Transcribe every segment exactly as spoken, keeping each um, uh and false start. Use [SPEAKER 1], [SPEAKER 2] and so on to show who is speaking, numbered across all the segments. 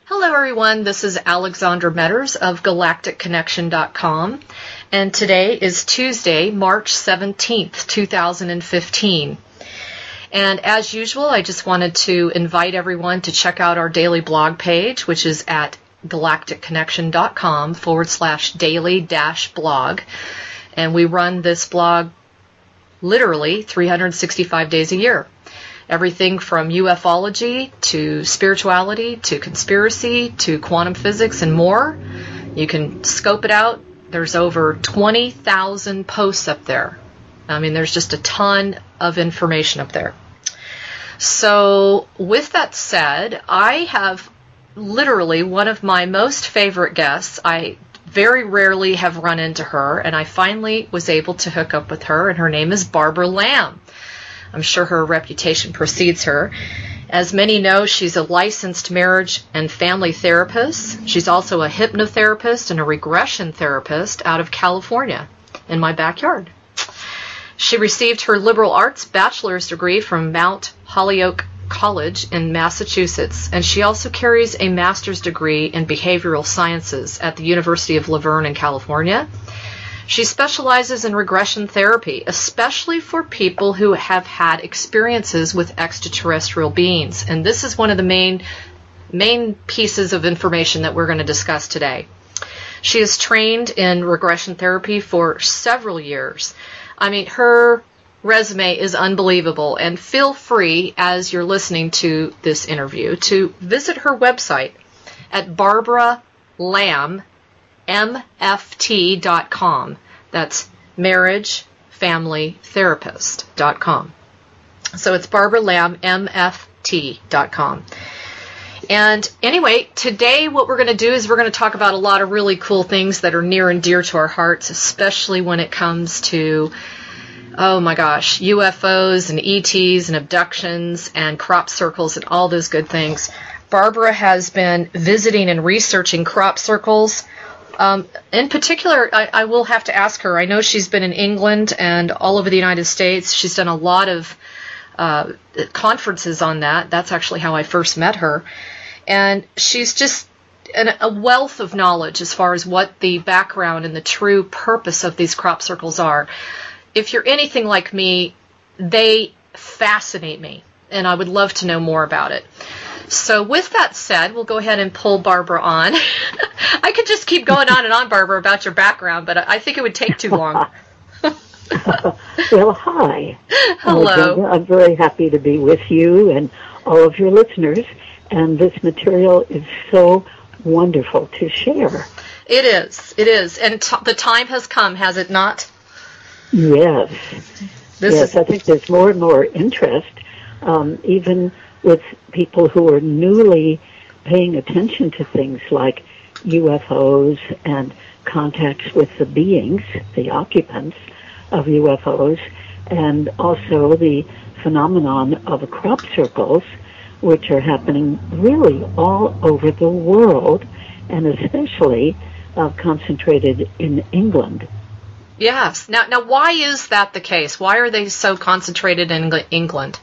[SPEAKER 1] Hello everyone, this is Alexandra Metters of galactic connection dot com, and today is Tuesday, March seventeenth, two thousand fifteen. And as usual, I just wanted to invite everyone to check out our daily blog page, which is at galactic connection dot com forward slash daily dash blog. And we run this blog literally three hundred sixty-five days a year. Everything from ufology to spirituality to conspiracy to quantum physics and more. You can scope it out. There's over twenty thousand posts up there. I mean, there's just a ton of information up there. So with that said, I have literally one of my most favorite guests. I very rarely have run into her, and I finally was able to hook up with her, and her name is Barbara Lamb. I'm sure her reputation precedes her. As many know, she's a licensed marriage and family therapist. She's also a hypnotherapist and a regression therapist out of California, in my backyard. She received her liberal arts bachelor's degree from Mount Holyoke College in Massachusetts, and she also carries a master's degree in behavioral sciences at the University of La Verne in California. She specializes in regression therapy, especially for people who have had experiences with extraterrestrial beings. And this is one of the main, main pieces of information that we're going to discuss today. She is trained in regression therapy for several years. I mean, her resume is unbelievable. And feel free, as you're listening to this interview, to visit her website at Barbara Lamb M F T dot com. That's marriage family therapist dot com. So it's Barbara Lamb M F T dot com. And anyway, today what we're going to do is we're going to talk about a lot of really cool things that are near and dear to our hearts, especially when it comes to, oh my gosh, U F Os and E Ts and abductions and crop circles and all those good things. Barbara has been visiting and researching crop circles. Um, in particular, I, I will have to ask her. I know she's been in England and all over the United States. She's done a lot of uh, conferences on that. That's actually how I first met her. And she's just an, a wealth of knowledge as far as what the background and the true purpose of these crop circles are. If you're anything like me, they fascinate me, and I would love to know more about it. So with that said, we'll go ahead and pull Barbara on. I could just keep going on and on, Barbara, about your background, but I think it would take too long.
[SPEAKER 2] Well, hi.
[SPEAKER 1] Hello.
[SPEAKER 2] I'm very happy to be with you and all of your listeners, and this material is so wonderful to share.
[SPEAKER 1] It is. It is. And t- the time has come, has it not?
[SPEAKER 2] Yes.
[SPEAKER 1] This
[SPEAKER 2] yes,
[SPEAKER 1] is...
[SPEAKER 2] I think there's more and more interest, um, even with people who are newly paying attention to things like U F Os and contacts with the beings, the occupants of U F Os, and also the phenomenon of crop circles, which are happening really all over the world, and especially uh, concentrated in England.
[SPEAKER 1] Yes. Now, now, why is that the case? Why are they so concentrated in England?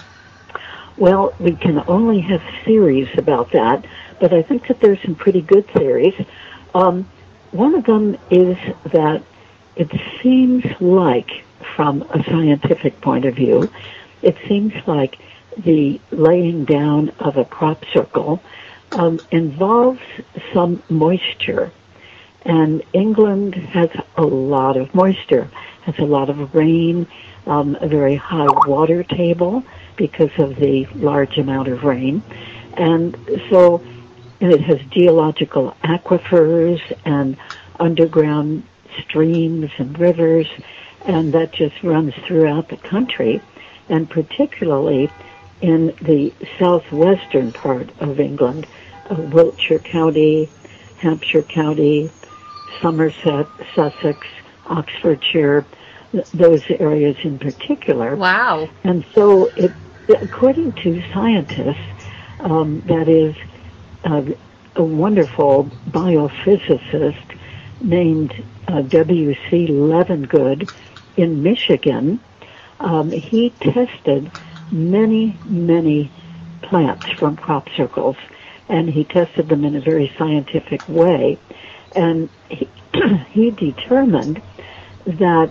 [SPEAKER 2] Well, we can only have theories about that, but I think that there's some pretty good theories. Um, one of them is that it seems like, from a scientific point of view, it seems like the laying down of a crop circle um, involves some moisture. And England has a lot of moisture, has a lot of rain, um, a very high water table because of the large amount of rain. And so and it has geological aquifers and underground streams and rivers, and that just runs throughout the country, and particularly in the southwestern part of England, uh, Wiltshire County, Hampshire County, Somerset, Sussex, Oxfordshire, th- those areas in particular.
[SPEAKER 1] Wow.
[SPEAKER 2] And so, it, according to scientists, um, that is uh, a wonderful biophysicist named uh, W C Levengood in Michigan, um, he tested many, many plants from crop circles and he tested them in a very scientific way, and he, he determined that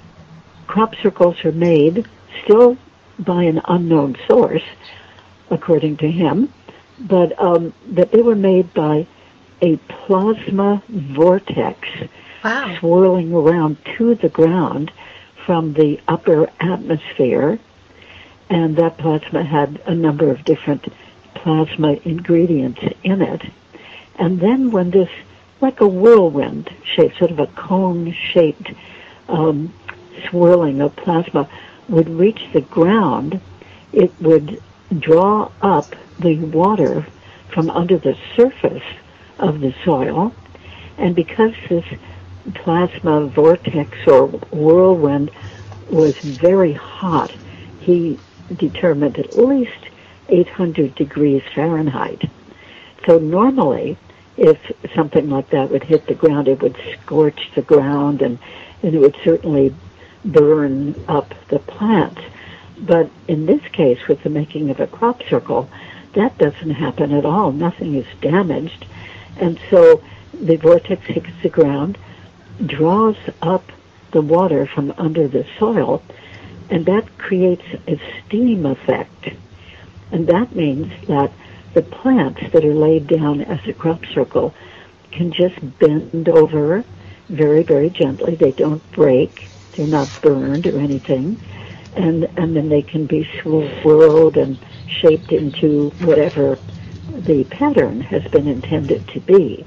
[SPEAKER 2] crop circles are made still by an unknown source, according to him, but um, that they were made by a plasma vortex
[SPEAKER 1] Wow.
[SPEAKER 2] swirling around to the ground from the upper atmosphere, and that plasma had a number of different plasma ingredients in it. And then when this, like a whirlwind shape, sort of a cone-shaped um, swirling of plasma, would reach the ground, it would draw up the water from under the surface of the soil. And because this plasma vortex or whirlwind was very hot, he determined at least eight hundred degrees Fahrenheit. So normally, if something like that would hit the ground, it would scorch the ground and, and it would certainly burn up the plants. But in this case, with the making of a crop circle, that doesn't happen at all. Nothing is damaged. And so the vortex hits the ground, draws up the water from under the soil, and that creates a steam effect. And that means that the plants that are laid down as a crop circle can just bend over very, very gently. They don't break. They're not burned or anything. And, and then they can be swirled and shaped into whatever the pattern has been intended to be.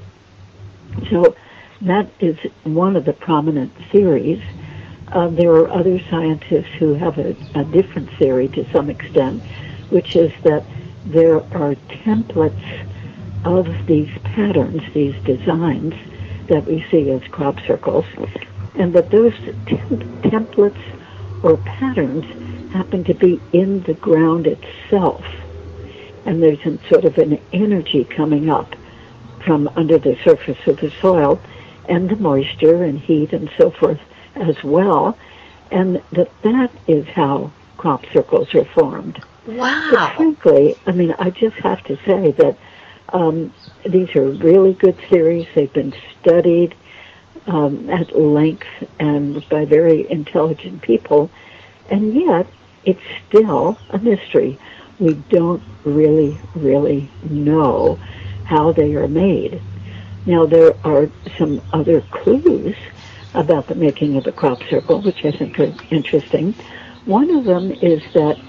[SPEAKER 2] So that is one of the prominent theories. Uh, there are other scientists who have a, a different theory to some extent, which is that there are templates of these patterns, these designs that we see as crop circles, and that those tem- templates or patterns happen to be in the ground itself. And there's a, sort of an energy coming up from under the surface of the soil, and the moisture and heat and so forth as well, and that that is how crop circles are formed.
[SPEAKER 1] Wow.
[SPEAKER 2] But frankly, I mean, I just have to say that um, these are really good theories. They've been studied um, at length and by very intelligent people, and yet it's still a mystery. We don't really, really know how they are made. Now, there are some other clues about the making of a crop circle, which I think are interesting. One of them is that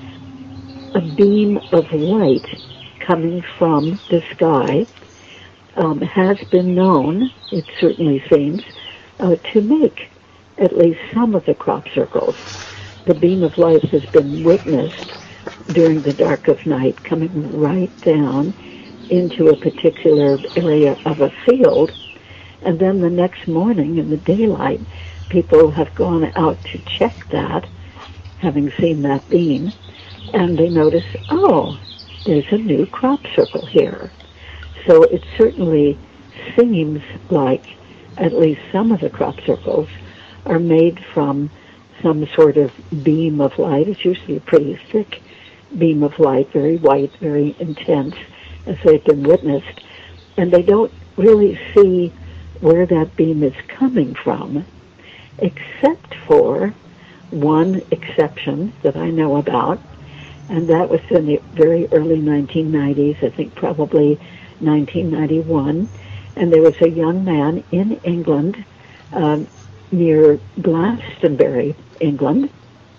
[SPEAKER 2] a beam of light coming from the sky um, has been known, it certainly seems, uh, to make at least some of the crop circles. The beam of light has been witnessed during the dark of night coming right down into a particular area of a field, and then the next morning in the daylight, people have gone out to check that, having seen that beam, and they notice, oh, there's a new crop circle here. So it certainly seems like at least some of the crop circles are made from some sort of beam of light. It's usually a pretty thick beam of light, very white, very intense, as they've been witnessed, and they don't really see where that beam is coming from, except for one exception that I know about, and that was in the very early nineteen nineties, I think probably nineteen ninety-one, and there was a young man in England, um, near Glastonbury, England,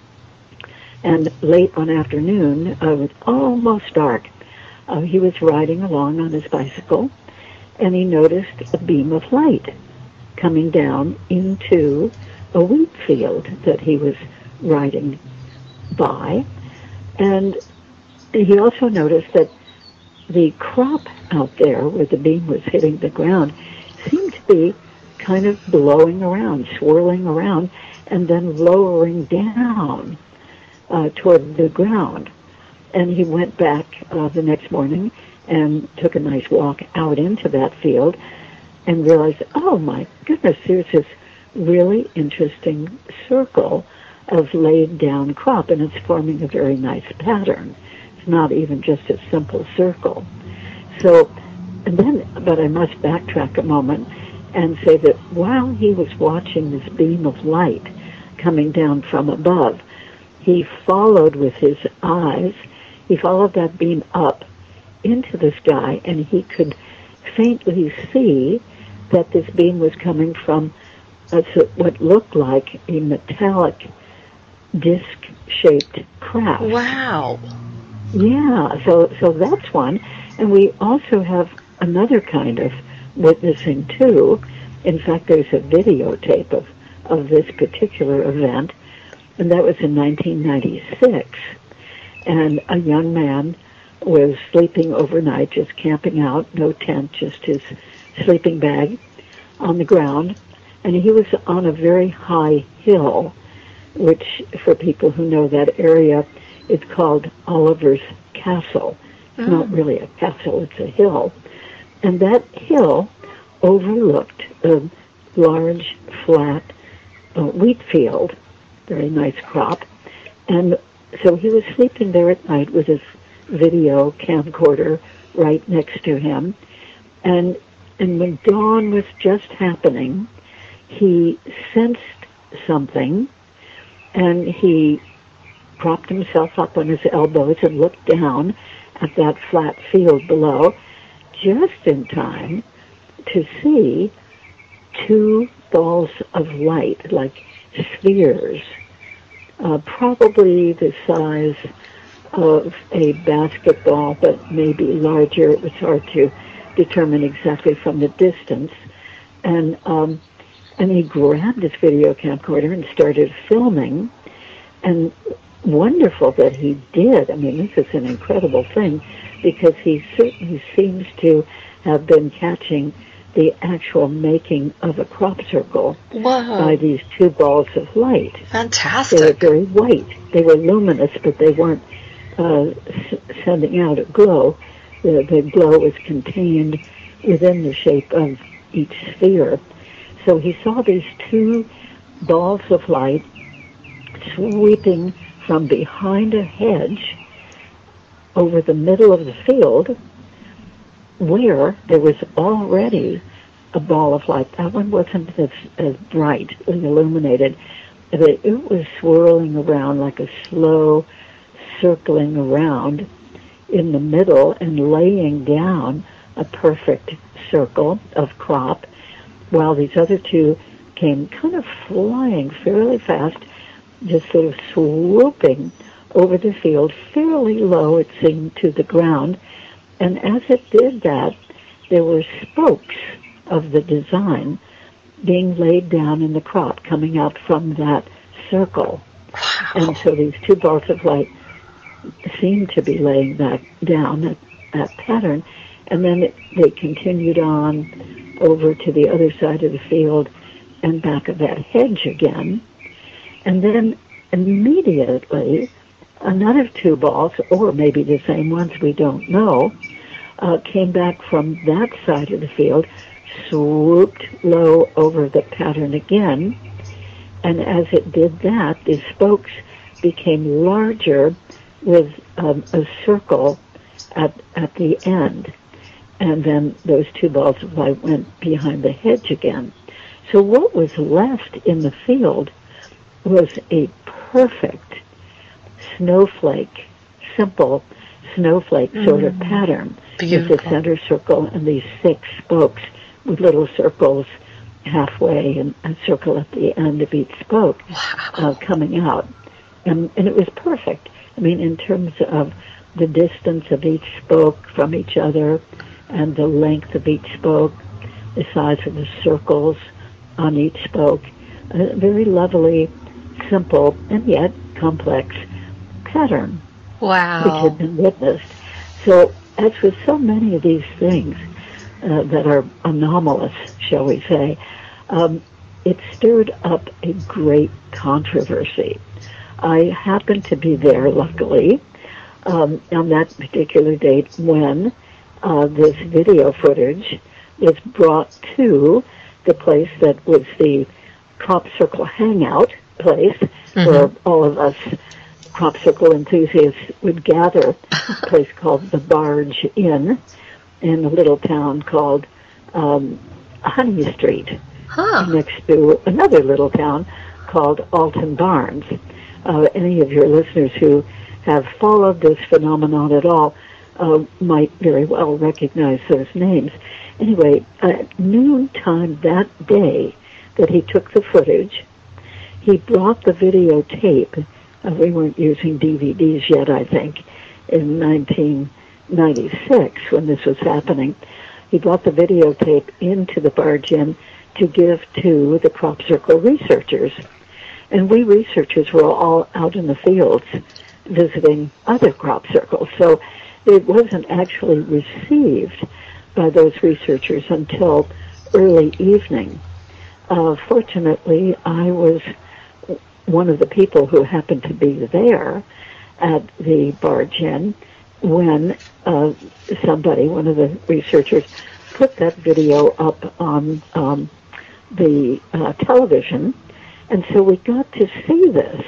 [SPEAKER 2] and late one afternoon, uh, it was almost dark, uh, he was riding along on his bicycle, and he noticed a beam of light coming down into a wheat field that he was riding by. And he also noticed that the crop out there where the beam was hitting the ground seemed to be kind of blowing around, swirling around, and then lowering down uh, toward the ground. And he went back uh, the next morning and took a nice walk out into that field and realized, oh my goodness, there's this really interesting circle of laid down crop, and it's forming a very nice pattern. It's not even just a simple circle. So and then, but I must backtrack a moment and say that while he was watching this beam of light coming down from above, he followed with his eyes, he followed that beam up into the sky, and he could faintly see that this beam was coming from a, what looked like a metallic disc-shaped craft.
[SPEAKER 1] Wow.
[SPEAKER 2] Yeah, so so that's one. And we also have another kind of witnessing, too. In fact, there's a videotape of, of this particular event, and that was in nineteen ninety-six. And a young man was sleeping overnight, just camping out, no tent, just his sleeping bag on the ground. And he was on a very high hill, which, for people who know that area, it's called Oliver's Castle. It's mm. not really a castle, it's a hill. And that hill overlooked a large, flat uh, wheat field, very nice crop. And so he was sleeping there at night with his video camcorder right next to him. And, and when dawn was just happening, he sensed something, and he propped himself up on his elbows and looked down at that flat field below, just in time to see two balls of light, like spheres, uh, probably the size of a basketball, but maybe larger. It was hard to determine exactly from the distance. And um, and he grabbed his video camcorder and started filming. And wonderful that he did. I mean, this is an incredible thing, because he certainly seems to have been catching the actual making of a crop circle
[SPEAKER 1] Whoa.
[SPEAKER 2] by these two balls of light.
[SPEAKER 1] Fantastic.
[SPEAKER 2] They were very white. They were luminous, but they weren't uh, s- sending out a glow. The, the glow was contained within the shape of each sphere. So he saw these two balls of light sweeping from behind a hedge over the middle of the field, where there was already a ball of light. That one wasn't as, as bright, illuminated, but it was swirling around like a slow circling around in the middle and laying down a perfect circle of crop, while these other two came kind of flying fairly fast, just sort of swooping over the field, fairly low, it seemed, to the ground. And as it did that, there were spokes of the design being laid down in the crop, coming out from that circle.
[SPEAKER 1] Wow.
[SPEAKER 2] And so these two balls of light seemed to be laying that down, that, that pattern. And then it, they continued on over to the other side of the field and back of that hedge again. And then immediately, another two balls, or maybe the same ones, we don't know, uh, came back from that side of the field, swooped low over the pattern again, and as it did that, the spokes became larger with um, a circle at, at the end. And then those two balls of light went behind the hedge again. So what was left in the field was a perfect snowflake, simple snowflake mm. sort of pattern.
[SPEAKER 1] Beautiful.
[SPEAKER 2] With the center circle and these six spokes with little circles halfway and a circle at the end of each spoke
[SPEAKER 1] wow.
[SPEAKER 2] uh, coming out. And, and it was perfect. I mean, in terms of the distance of each spoke from each other and the length of each spoke, the size of the circles on each spoke, a very lovely, simple, and yet complex pattern,
[SPEAKER 1] wow.
[SPEAKER 2] which had been witnessed. So, as with so many of these things uh, that are anomalous, shall we say, um, it stirred up a great controversy. I happened to be there, luckily, um, on that particular date when uh, this video footage was brought to the place that was the crop circle hangout place, mm-hmm. where all of us crop circle enthusiasts would gather, a place called the Barge Inn. in a little town called um, Honey Street,
[SPEAKER 1] Huh.
[SPEAKER 2] next to another little town called Alton Barnes. Uh, any of your listeners who have followed this phenomenon at all uh, might very well recognize those names. Anyway, at noontime that day that he took the footage, he brought the videotape. Uh, we weren't using D V Ds yet, I think, in nineteen ninety-six when this was happening. He brought the videotape into the barge inn to give to the crop circle researchers. And we researchers were all out in the fields visiting other crop circles. So it wasn't actually received by those researchers until early evening. Uh, fortunately, I was one of the people who happened to be there at the barge inn when uh, somebody, one of the researchers, put that video up on um, the uh, television, and so we got to see this.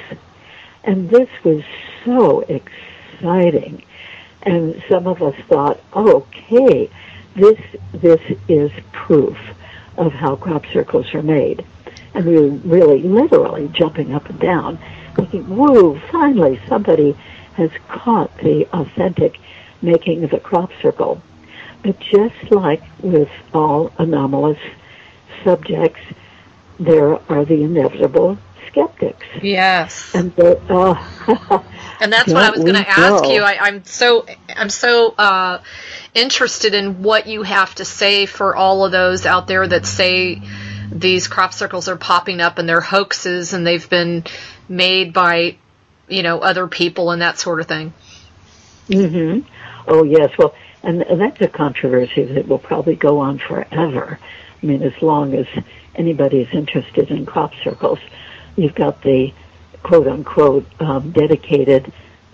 [SPEAKER 2] And this was so exciting. And some of us thought, okay, this this is proof of how crop circles are made. And we were really literally jumping up and down, thinking, whoa, finally somebody has caught the authentic making of a crop circle. But just like with all anomalous subjects, there are the inevitable skeptics.
[SPEAKER 1] Yes.
[SPEAKER 2] And the, uh,
[SPEAKER 1] and that's what I was going to ask you. I, I'm so I'm so uh, interested in what you have to say for all of those out there that say these crop circles are popping up and they're hoaxes and they've been made by, you know, other people and that sort of thing.
[SPEAKER 2] Mm-hmm. Oh, yes. Well, and, and that's a controversy that will probably go on forever. I mean, as long as anybody is interested in crop circles, you've got the quote-unquote um, dedicated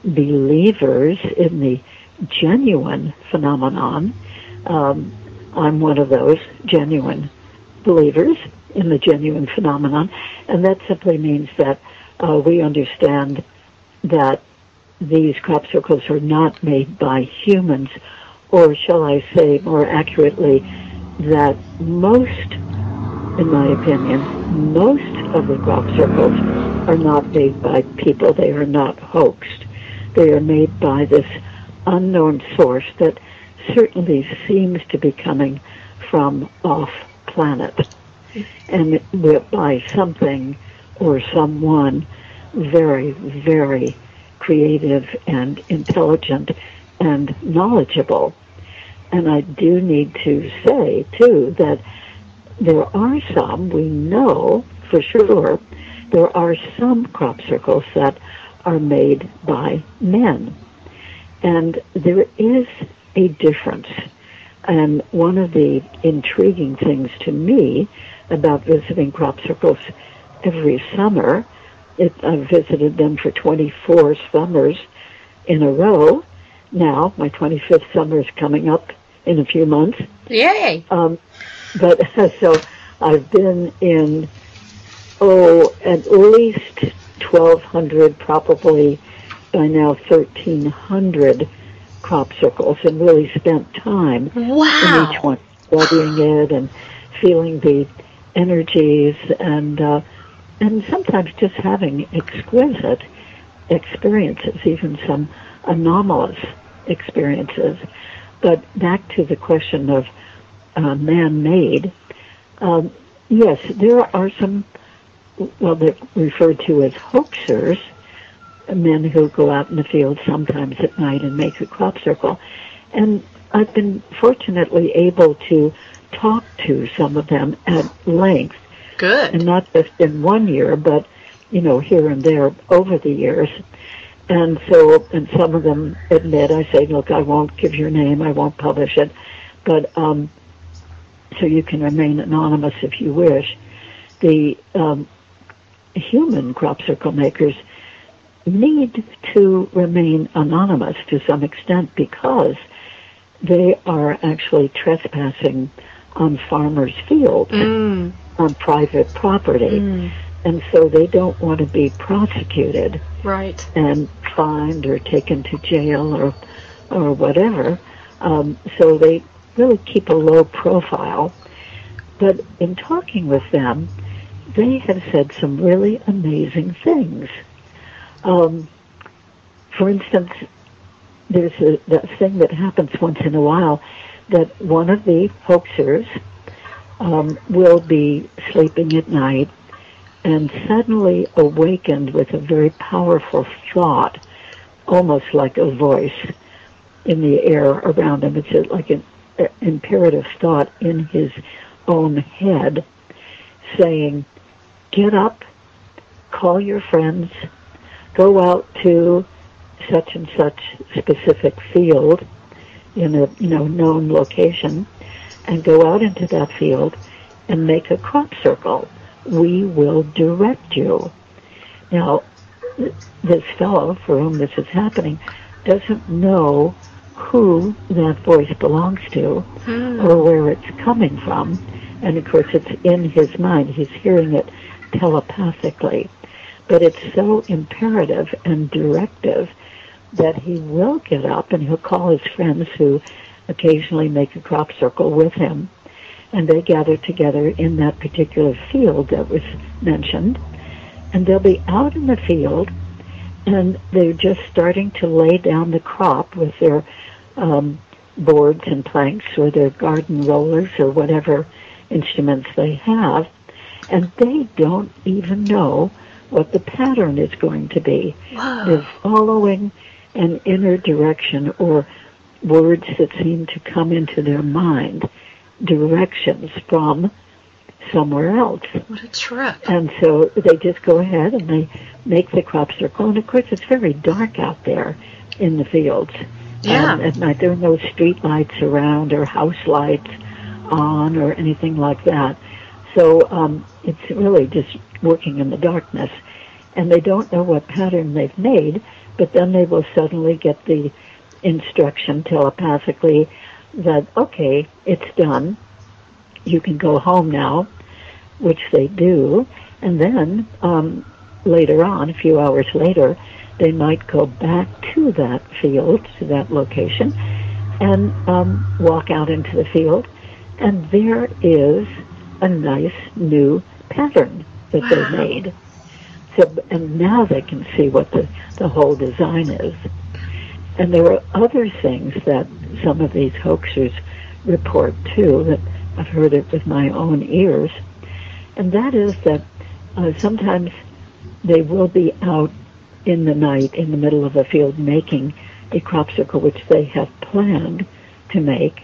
[SPEAKER 2] believers in the genuine phenomenon. Um, I'm one of those genuine believers in the genuine phenomenon, and that simply means that uh, we understand that these crop circles are not made by humans, or shall I say more accurately, that most, in my opinion, most of the crop circles are not made by people. They are not hoaxed. They are made by this unknown source that certainly seems to be coming from off planet, and by something or someone very, very creative and intelligent and knowledgeable. And I do need to say, too, that there are some, we know for sure, there are some crop circles that are made by men. And there is a difference. And one of the intriguing things to me about visiting crop circles every summer, it, I've visited them for twenty-four summers in a row. Now, my twenty-fifth summer is coming up in a few months.
[SPEAKER 1] Yay!
[SPEAKER 2] Um, but so I've been in, oh, at least twelve hundred, probably by now thirteen hundred crop circles, and really spent time
[SPEAKER 1] wow.
[SPEAKER 2] in each one, studying it and feeling the energies, and uh, and sometimes just having exquisite experiences, even some anomalous experiences. But back to the question of uh, man-made, um, yes, there are some, well, they're referred to as hoaxers, men who go out in the field sometimes at night and make a crop circle. And I've been fortunately able to talk to some of them at length.
[SPEAKER 1] Good.
[SPEAKER 2] And not just in one year, but, you know, here and there over the years. And so, and some of them admit, I say, look, I won't give your name, I won't publish it, but um, so you can remain anonymous if you wish. The um, human crop circle makers need to remain anonymous to some extent because they are actually trespassing on farmers' fields, mm. on private property. Mm. And so they don't want to be prosecuted,
[SPEAKER 1] right,
[SPEAKER 2] and fined or taken to jail or or whatever. Um, so they really keep a low profile. But in talking with them, they have said some really amazing things. Um, for instance, there's a that thing that happens once in a while that one of the hoaxers um, will be sleeping at night and suddenly awakened with a very powerful thought, almost like a voice in the air around him. It's a, like an uh, imperative thought in his own head saying, get up, call your friends, go out to such and such specific field in a you know known location, and go out into that field and make a crop circle. We will direct you. Now, this fellow for whom this is happening doesn't know who that voice belongs to hmm. or where it's coming from. And of course, it's in his mind. He's hearing it telepathically. But it's so imperative and directive that he will get up and he'll call his friends who occasionally make a crop circle with him. And they gather together in that particular field that was mentioned. And they'll be out in the field, and they're just starting to lay down the crop with their um, boards and planks or their garden rollers or whatever instruments they have. And they don't even know what the pattern is going to be.
[SPEAKER 1] Wow.
[SPEAKER 2] They're following an inner direction or words that seem to come into their mind, directions from somewhere else.
[SPEAKER 1] What a trip.
[SPEAKER 2] And so they just go ahead and they make the crop circle. And of course, it's very dark out there in the fields.
[SPEAKER 1] Yeah.
[SPEAKER 2] Um, at night, there are no street lights around or house lights on or anything like that. So um, it's really just working in the darkness. And they don't know what pattern they've made, but then they will suddenly get the instruction telepathically that, okay, it's done. You can go home now, which they do. And then um, later on, a few hours later, they might go back to that field, to that location, and um, walk out into the field. And there is a nice new pattern that wow. they made. So, and now they can see what the, the whole design is. And there are other things that some of these hoaxers report too, that I've heard it with my own ears. And that is that uh, sometimes they will be out in the night in the middle of a field making a crop circle which they have planned to make.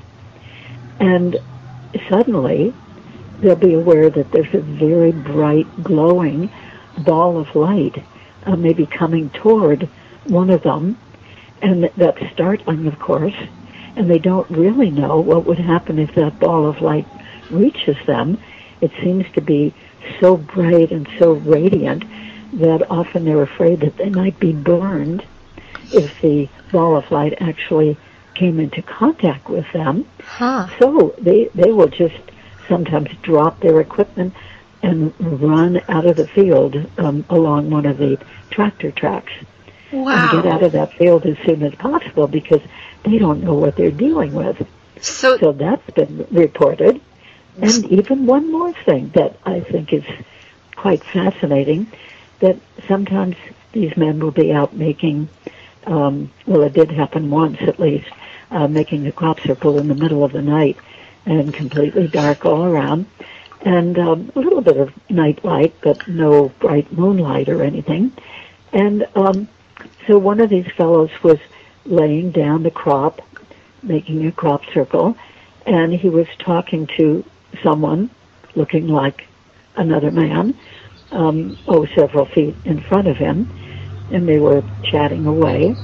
[SPEAKER 2] And suddenly they'll be aware that there's a very bright, glowing ball of light uh, maybe coming toward one of them. And that's startling, of course. And they don't really know what would happen if that ball of light reaches them. It seems to be so bright and so radiant that often they're afraid that they might be burned if the ball of light actually came into contact with them.
[SPEAKER 1] Huh.
[SPEAKER 2] So they, they will just sometimes drop their equipment and run out of the field um, along one of the tractor tracks.
[SPEAKER 1] Wow.
[SPEAKER 2] And get out of that field as soon as possible because they don't know what they're dealing with.
[SPEAKER 1] So,
[SPEAKER 2] so that's been reported. And even one more thing that I think is quite fascinating, that sometimes these men will be out making, um, well, it did happen once at least, uh, making a crop circle in the middle of the night and completely dark all around. And um, a little bit of night light, but no bright moonlight or anything. And um, so one of these fellows was laying down the crop, making a crop circle, and he was talking to someone looking like another man, um, oh, several feet in front of him, and they were chatting away.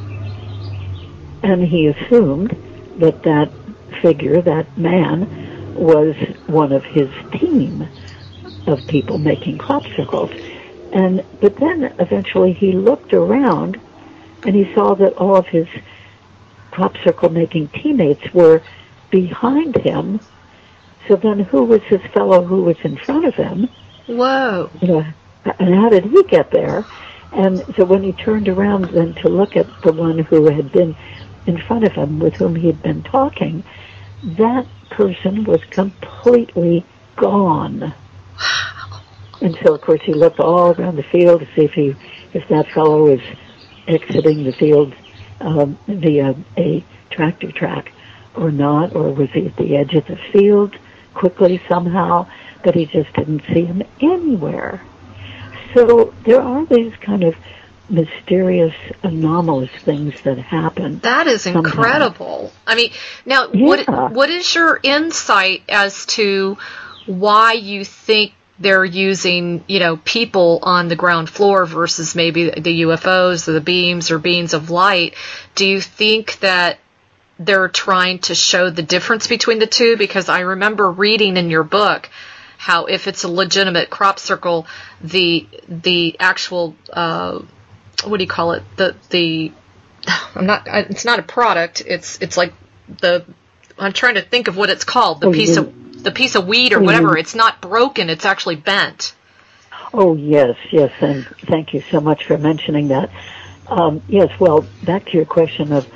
[SPEAKER 2] And he assumed that that figure, that man, was one of his team of people making crop circles. And but then eventually he looked around and he saw that all of his crop circle making teammates were behind him. So then who was this fellow who was in front of him?
[SPEAKER 1] Whoa.
[SPEAKER 2] You know, and how did he get there? And so when he turned around then to look at the one who had been in front of him with whom he had been talking, that person was completely gone. And so, of course, he looked all around the field to see if he, if that fellow was exiting the field um, via a tractor track or not, or was he at the edge of the field quickly somehow, but he just didn't see him anywhere. So there are these kind of mysterious, anomalous things that happen.
[SPEAKER 1] That is
[SPEAKER 2] sometimes.
[SPEAKER 1] Incredible. I mean, now,
[SPEAKER 2] Yeah.
[SPEAKER 1] what what is your insight as to why you think they're using, you know, people on the ground floor versus maybe the U F Os or the beams or beams of light? Do you think that they're trying to show the difference between the two? Because I remember reading in your book how if it's a legitimate crop circle, the the actual uh, what do you call it? The the I'm not. It's not a product. It's it's like the. I'm trying to think of what it's called. The
[SPEAKER 2] oh,
[SPEAKER 1] piece
[SPEAKER 2] you,
[SPEAKER 1] of the piece of wheat or
[SPEAKER 2] oh,
[SPEAKER 1] whatever.
[SPEAKER 2] You,
[SPEAKER 1] it's not broken. It's actually bent.
[SPEAKER 2] Oh yes, yes, and thank you so much for mentioning that. Um, yes, well, back to your question of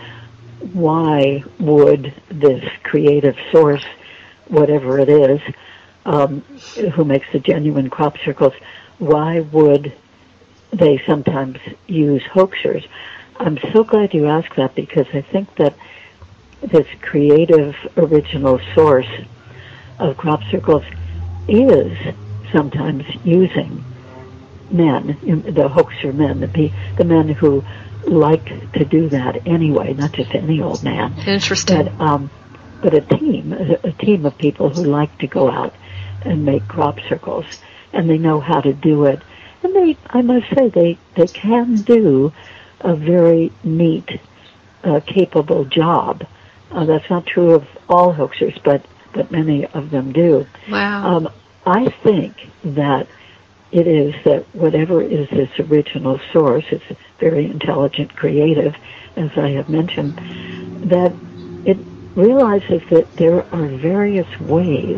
[SPEAKER 2] why would this creative source, whatever it is, um, who makes the genuine crop circles, why would they sometimes use hoaxers? I'm so glad you asked that, because I think that this creative original source of crop circles is sometimes using men, the hoaxer men, the, the men who like to do that anyway, not just any old man.
[SPEAKER 1] Interesting.
[SPEAKER 2] But, um, but a team, a, a team of people who like to go out and make crop circles, and they know how to do it. And they, I must say, they, they can do a very neat, uh, capable job. Uh, that's not true of all hoaxers, but, but many of them do.
[SPEAKER 1] Wow.
[SPEAKER 2] Um, I think that it is that whatever is this original source, it's very intelligent, creative, as I have mentioned, that it realizes that there are various ways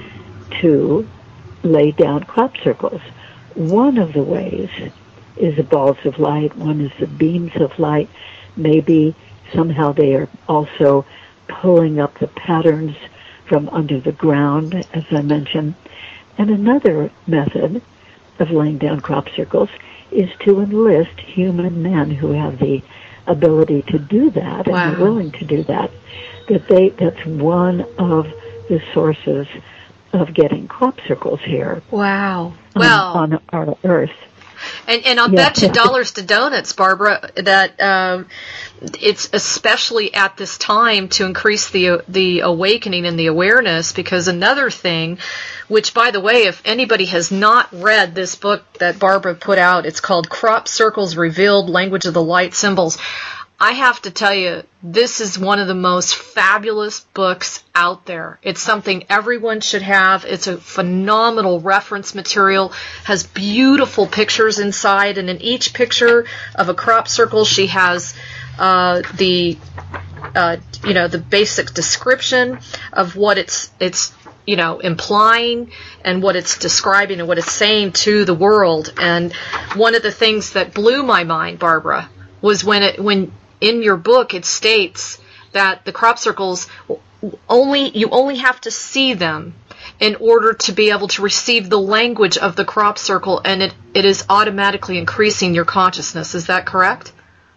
[SPEAKER 2] to lay down crop circles. One of the ways is the balls of light, one is the beams of light. Maybe somehow they are also pulling up the patterns from under the ground, as I mentioned. And another method of laying down crop circles is to enlist human men who have the ability to do that,
[SPEAKER 1] wow.
[SPEAKER 2] and are willing to do that. That they that's one of the sources of getting crop circles here.
[SPEAKER 1] Wow.
[SPEAKER 2] On,
[SPEAKER 1] Well,
[SPEAKER 2] on our Earth.
[SPEAKER 1] And, and I'll
[SPEAKER 2] yeah.
[SPEAKER 1] bet you dollars to donuts, Barbara, that um, it's especially at this time to increase the the awakening and the awareness, because another thing, which, by the way, if anybody has not read this book that Barbara put out, it's called Crop Circles Revealed, Language of the Light Symbols. I have to tell you, this is one of the most fabulous books out there. It's something everyone should have. It's a phenomenal reference material, has beautiful pictures inside, and in each picture of a crop circle, she has uh, the, uh, you know, the basic description of what it's it's you know implying and what it's describing and what it's saying to the world. And one of the things that blew my mind, Barbara, was when it when in your book it states that the crop circles only you only have to see them in order to be able to receive the language of the crop circle, and it, it is automatically increasing your consciousness. Is that correct?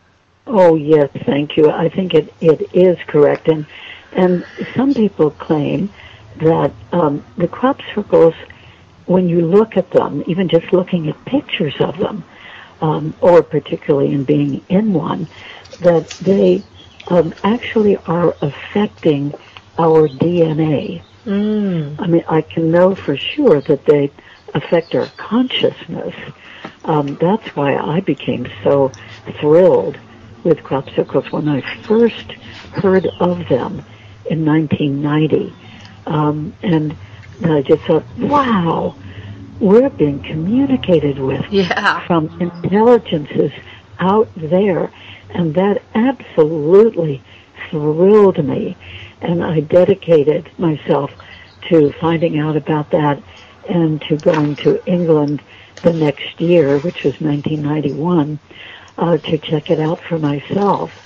[SPEAKER 2] Oh yes, thank you. I think it, it is correct, and and some people claim that um, the crop circles, when you look at them, even just looking at pictures of them, um, or particularly in being in one, that they um, actually are affecting our D N A.
[SPEAKER 1] Mm.
[SPEAKER 2] I mean, I can know for sure that they affect our consciousness. Um, that's why I became so thrilled with crop circles when I first heard of them in nineteen ninety. Um, and I just thought, wow, we're being communicated with
[SPEAKER 1] yeah.
[SPEAKER 2] from intelligences out there. And that absolutely thrilled me. And I dedicated myself to finding out about that and to going to England the next year, which was nineteen ninety-one, uh, to check it out for myself.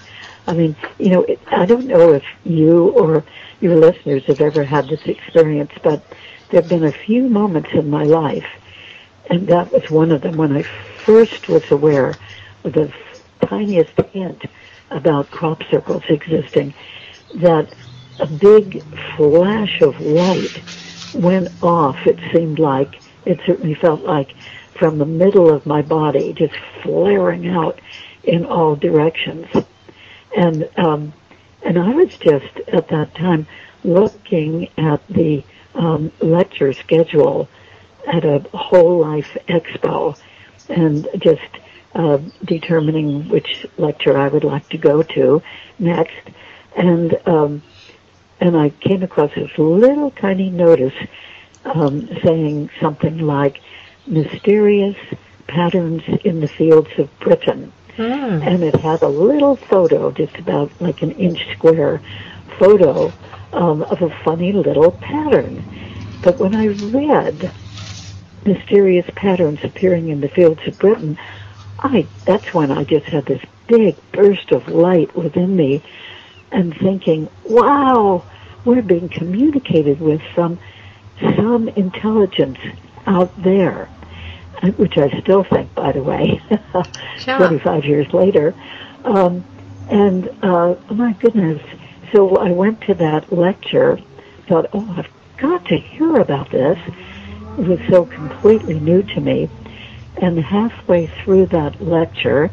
[SPEAKER 2] I mean, you know, it, I don't know if you or your listeners have ever had this experience, but there have been a few moments in my life, and that was one of them when I first was aware of the tiniest hint about crop circles existing, that a big flash of light went off, it seemed like, it certainly felt like, from the middle of my body, just flaring out in all directions. And um, and I was just, at that time, looking at the um, lecture schedule at a Whole Life Expo and just uh, determining which lecture I would like to go to next. And um, and I came across this little tiny notice um, saying something like, mysterious patterns in the fields of Britain. Mm. And it had a little photo, just about like an inch square photo um, of a funny little pattern. But when I read mysterious patterns appearing in the fields of Britain, I that's when I just had this big burst of light within me and thinking, wow, we're being communicated with from some intelligence out there, which I still think, by the way, yeah. twenty-five years later. Um, and, uh, oh my goodness. So I went to that lecture, thought, oh, I've got to hear about this. It was so completely new to me. And halfway through that lecture,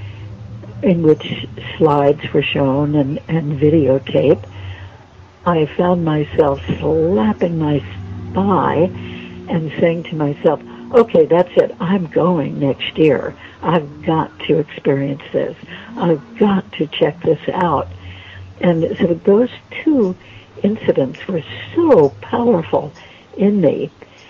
[SPEAKER 2] in which slides were shown and, and videotape, I found myself slapping my thigh and saying to myself, okay, that's it. I'm going next year. I've got to experience this. I've got to check this out. And so those two incidents were so powerful in me.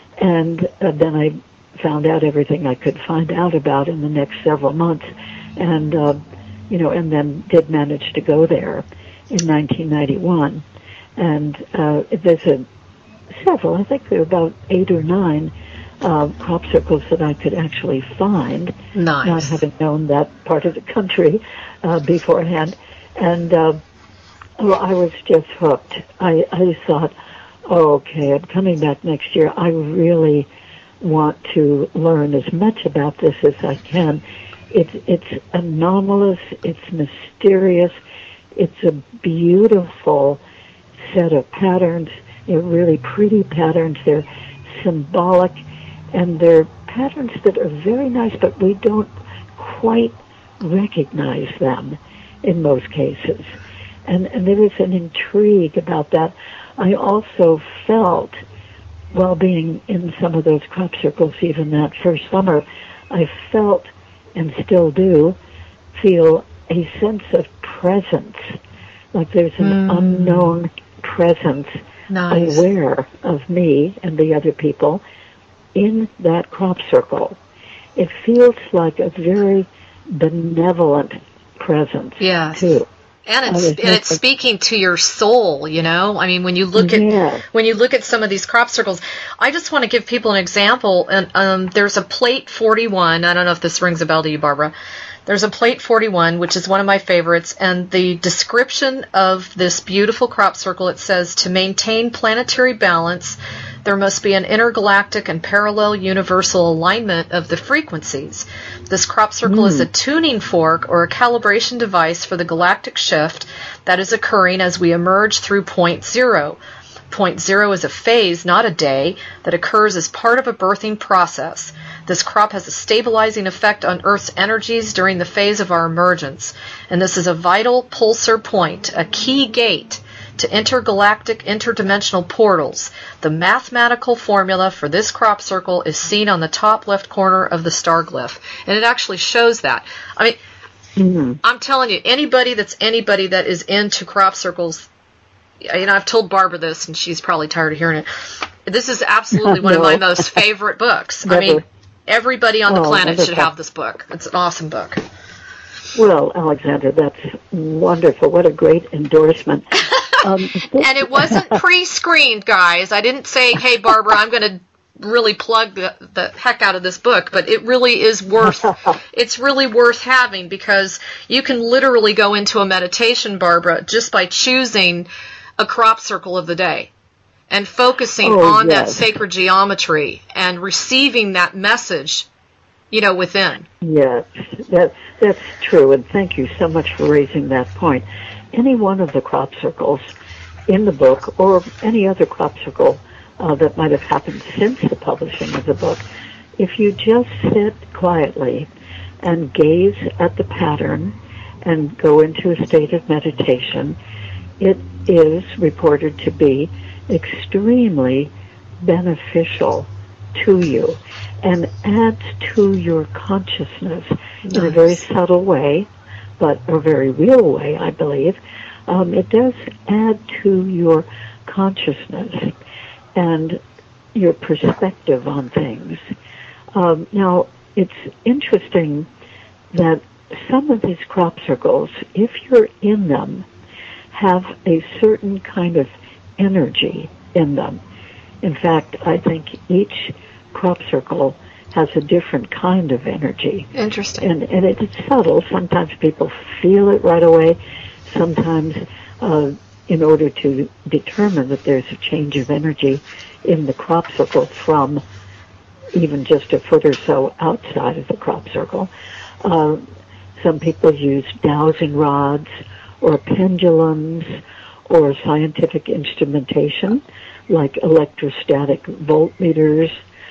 [SPEAKER 2] And uh, then I found out everything I could find out about in the next several months. And, uh, you know, and then did manage to go there in nineteen ninety-one. And uh, there's a several, I think there were about eight or nine uh, crop circles that I could actually find,
[SPEAKER 1] nice.
[SPEAKER 2] Not having known that part of the country uh, beforehand. And uh, well, I was just hooked. I, I thought, oh, okay, I'm coming back next year. I really want to learn as much about this as I can. It's, it's anomalous. It's mysterious. It's a beautiful set of patterns. They're really pretty patterns. They're symbolic, and they're patterns that are very nice, but we don't quite recognize them in most cases. And, and there was an intrigue about that. I also felt, while being in some of those crop circles, even that first summer, I felt, and still do, feel a sense of presence. Like there's an mm. unknown presence, nice. Aware of me and the other people in that crop circle. It feels like a very benevolent presence,
[SPEAKER 1] yes.
[SPEAKER 2] too.
[SPEAKER 1] And it's and it's speaking to your soul, you know. I mean, when you look at yeah. when you look at some of these crop circles, I just want to give people an example. And um, there's a plate forty-one. I don't know if this rings a bell to you, Barbara. There's a plate forty-one, which is one of my favorites, and the description of this beautiful crop circle, it says, to maintain planetary balance, there must be an intergalactic and parallel universal alignment of the frequencies. This crop circle mm. is a tuning fork or a calibration device for the galactic shift that is occurring as we emerge through point zero. Point zero is a phase, not a day, that occurs as part of a birthing process. This crop has a stabilizing effect on Earth's energies during the phase of our emergence, and this is a vital pulsar point, a key gate to intergalactic interdimensional portals. The mathematical formula for this crop circle is seen on the top left corner of the star glyph, and it actually shows that. I mean, mm-hmm. I'm telling you, anybody that's anybody that is into crop circles, you know, I've told Barbara this, and she's probably tired of hearing it. This is absolutely one no. of my most favorite books. Never. I mean, everybody on the oh, planet should have this book. It's an awesome book.
[SPEAKER 2] Well, Alexandra, that's wonderful. What a great endorsement. Um,
[SPEAKER 1] and it wasn't pre-screened, guys. I didn't say, hey, Barbara, I'm going to really plug the, the heck out of this book, but it really is worth, it's really worth having, because you can literally go into a meditation, Barbara, just by choosing a crop circle of the day and focusing
[SPEAKER 2] oh,
[SPEAKER 1] on
[SPEAKER 2] yes.
[SPEAKER 1] that sacred geometry and receiving that message, you know, within.
[SPEAKER 2] Yes, that, that's true, and thank you so much for raising that point. Any one of the crop circles in the book, or any other crop circle uh, that might have happened since the publishing of the book, if you just sit quietly and gaze at the pattern and go into a state of meditation, it is reported to be extremely beneficial to you and adds to your consciousness nice. in a very subtle way, but a very real way, I believe. Um, it does add to your consciousness and your perspective on things. Um, now, it's interesting that some of these crop circles, if you're in them, have a certain kind of energy in them. In fact, I think each crop circle has a different kind of energy.
[SPEAKER 1] Interesting.
[SPEAKER 2] And, and it's subtle. Sometimes people feel it right away. Sometimes, uh, in order to determine that there's a change of energy in the crop circle from even just a foot or so outside of the crop circle, uh, some people use dowsing rods or pendulums or scientific instrumentation like electrostatic voltmeters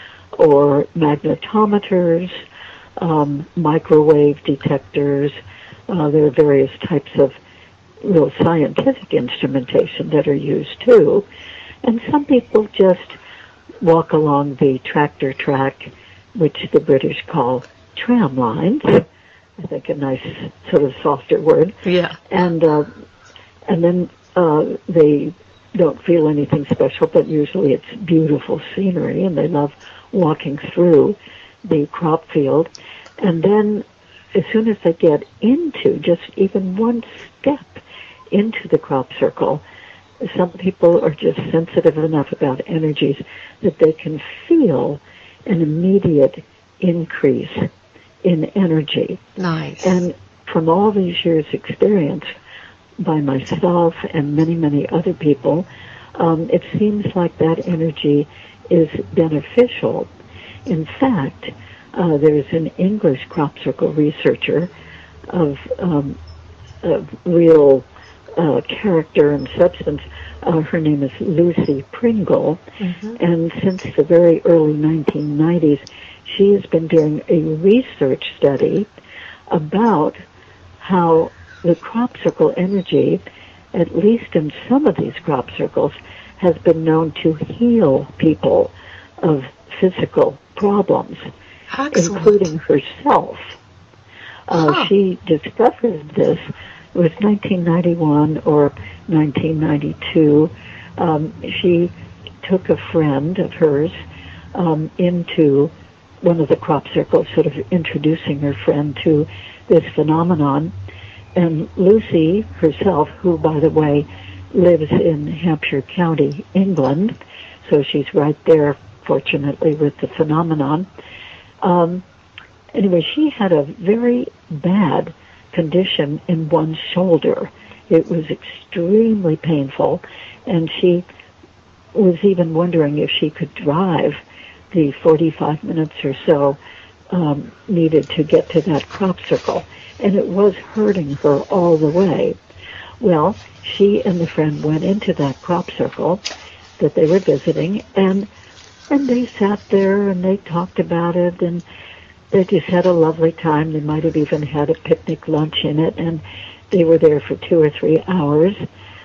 [SPEAKER 2] or magnetometers, um, microwave detectors. Uh, there are various types of real scientific instrumentation that are used too. And some people just walk along the tractor track, which the British call tram lines. I think a nice sort of softer word.
[SPEAKER 1] Yeah.
[SPEAKER 2] And uh, and then uh, they don't feel anything special, but usually it's beautiful scenery, and they love walking through the crop field. And then as soon as they get into just even one step into the crop circle, some people are just sensitive enough about energies that they can feel an immediate increase in energy.
[SPEAKER 1] Nice.
[SPEAKER 2] And from all these years' experience by myself and many, many other people, um, it seems like that energy is beneficial. In fact, uh, there's an English crop circle researcher of, um, of real uh, character and substance. Uh, her name is Lucy Pringle, mm-hmm. and since the very early nineteen nineties, she has been doing a research study about how the crop circle energy, at least in some of these crop circles, has been known to heal people of physical problems,
[SPEAKER 1] Excellent.
[SPEAKER 2] including herself. Uh,
[SPEAKER 1] huh.
[SPEAKER 2] She discovered this. It was nineteen ninety-one or nineteen ninety-two. Um, she took a friend of hers um, into one of the crop circles, sort of introducing her friend to this phenomenon. And Lucy herself, who, by the way, lives in Hampshire County, England, so she's right there, fortunately, with the phenomenon. Um, anyway, she had a very bad condition in one shoulder. It was extremely painful, and she was even wondering if she could drive the forty-five minutes or so um, needed to get to that crop circle. And it was hurting her all the way. Well, she and the friend went into that crop circle that they were visiting, and and they sat there and they talked about it, and they just had a lovely time. They might have even had a picnic lunch in it, and they were there for two or three hours.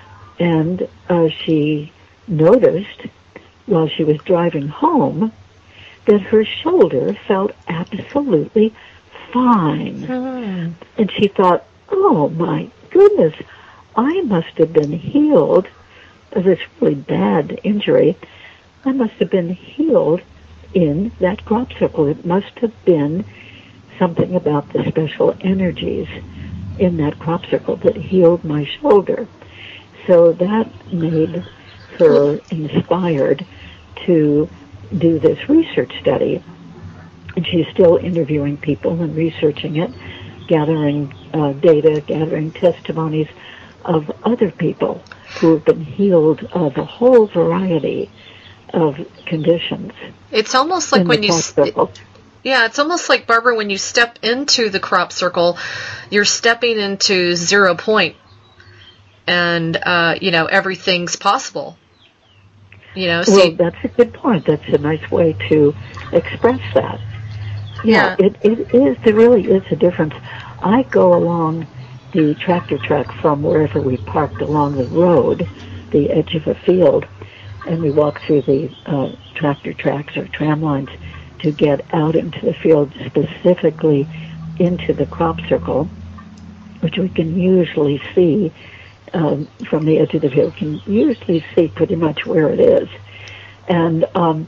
[SPEAKER 2] And uh, she noticed while she was driving home that her shoulder felt absolutely fine. Mm. And she thought, oh my goodness, I must have been healed of this really bad injury. I must have been healed in that crop circle. It must have been something about the special energies in that crop circle that healed my shoulder. So that made her inspired to do this research study, and she's still interviewing people and researching it, gathering uh, data, gathering testimonies of other people who have been healed of a whole variety of conditions.
[SPEAKER 1] It's almost like when you... Yeah, it's almost like, Barbara, when you step into the crop circle, you're stepping into zero point, and, uh, you know, everything's possible. You know,
[SPEAKER 2] well,
[SPEAKER 1] see,
[SPEAKER 2] that's a good point. That's a nice way to express that. Yeah,
[SPEAKER 1] yeah.
[SPEAKER 2] It, it is, there really is a difference. I go along the tractor track from wherever we parked along the road, the edge of a field, and we walk through the uh, tractor tracks or tram lines to get out into the field, specifically into the crop circle, which we can usually see um, from the edge of the field. We can usually see pretty much where it is. And um,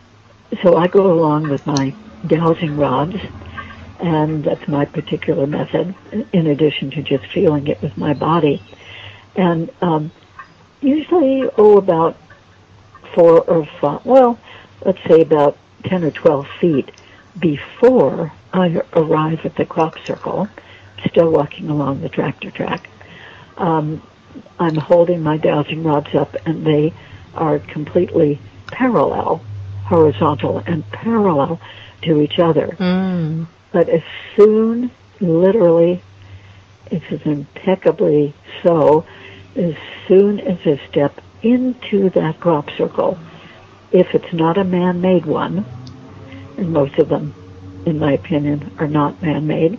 [SPEAKER 2] so I go along with my dowsing rods, and that's my particular method, in addition to just feeling it with my body. And um, usually, oh, about four or five, well, let's say about ten or twelve feet before I arrive at the crop circle, still walking along the tractor track, um, I'm holding my dowsing rods up, and they are completely parallel, horizontal and parallel to each other.
[SPEAKER 1] Mm.
[SPEAKER 2] But as soon, literally, it's as impeccably so, as soon as I step into that crop circle, if it's not a man-made one, and most of them, in my opinion, are not man-made,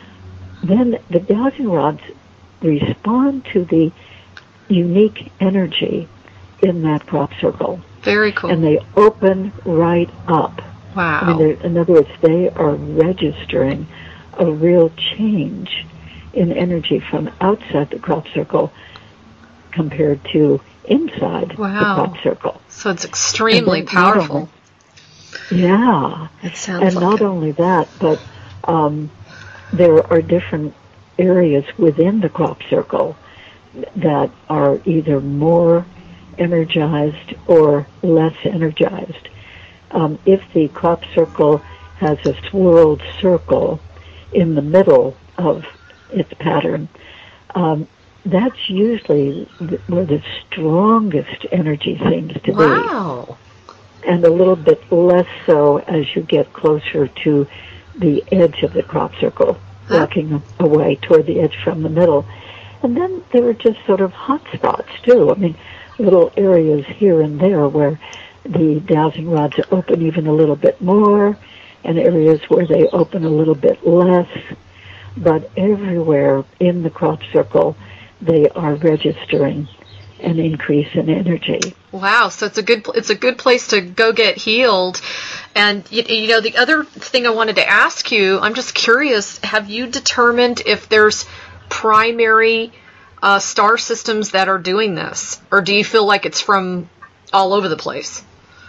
[SPEAKER 2] then the dowsing rods respond to the unique energy in that crop circle.
[SPEAKER 1] Very cool.
[SPEAKER 2] And they open right up.
[SPEAKER 1] Wow.
[SPEAKER 2] I mean, in other words, they are registering a real change in energy from outside the crop circle compared to inside
[SPEAKER 1] wow.
[SPEAKER 2] the crop circle.
[SPEAKER 1] So it's extremely powerful.
[SPEAKER 2] Only, yeah.
[SPEAKER 1] It sounds
[SPEAKER 2] and
[SPEAKER 1] like
[SPEAKER 2] not
[SPEAKER 1] it.
[SPEAKER 2] only that, but um, there are different areas within the crop circle that are either more energized or less energized. Um, if the crop circle has a swirled circle in the middle of its pattern, um, that's usually where the strongest energy seems to
[SPEAKER 1] wow.
[SPEAKER 2] be. Wow. And a little bit less so as you get closer to the edge of the crop circle, huh? walking away toward the edge from the middle. And then there are just sort of hot spots, too. I mean, little areas here and there where the dowsing rods open even a little bit more, and areas where they open a little bit less. But everywhere in the crop circle, they are registering an increase in energy.
[SPEAKER 1] Wow, so it's a good it's a good place to go get healed. And you, you know, the other thing I wanted to ask you, I'm just curious, have you determined if there's primary uh, star systems that are doing this, or do you feel like it's from all over the place?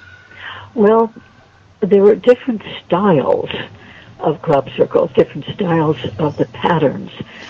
[SPEAKER 2] Well, there are different styles of crop circles, different styles of the patterns.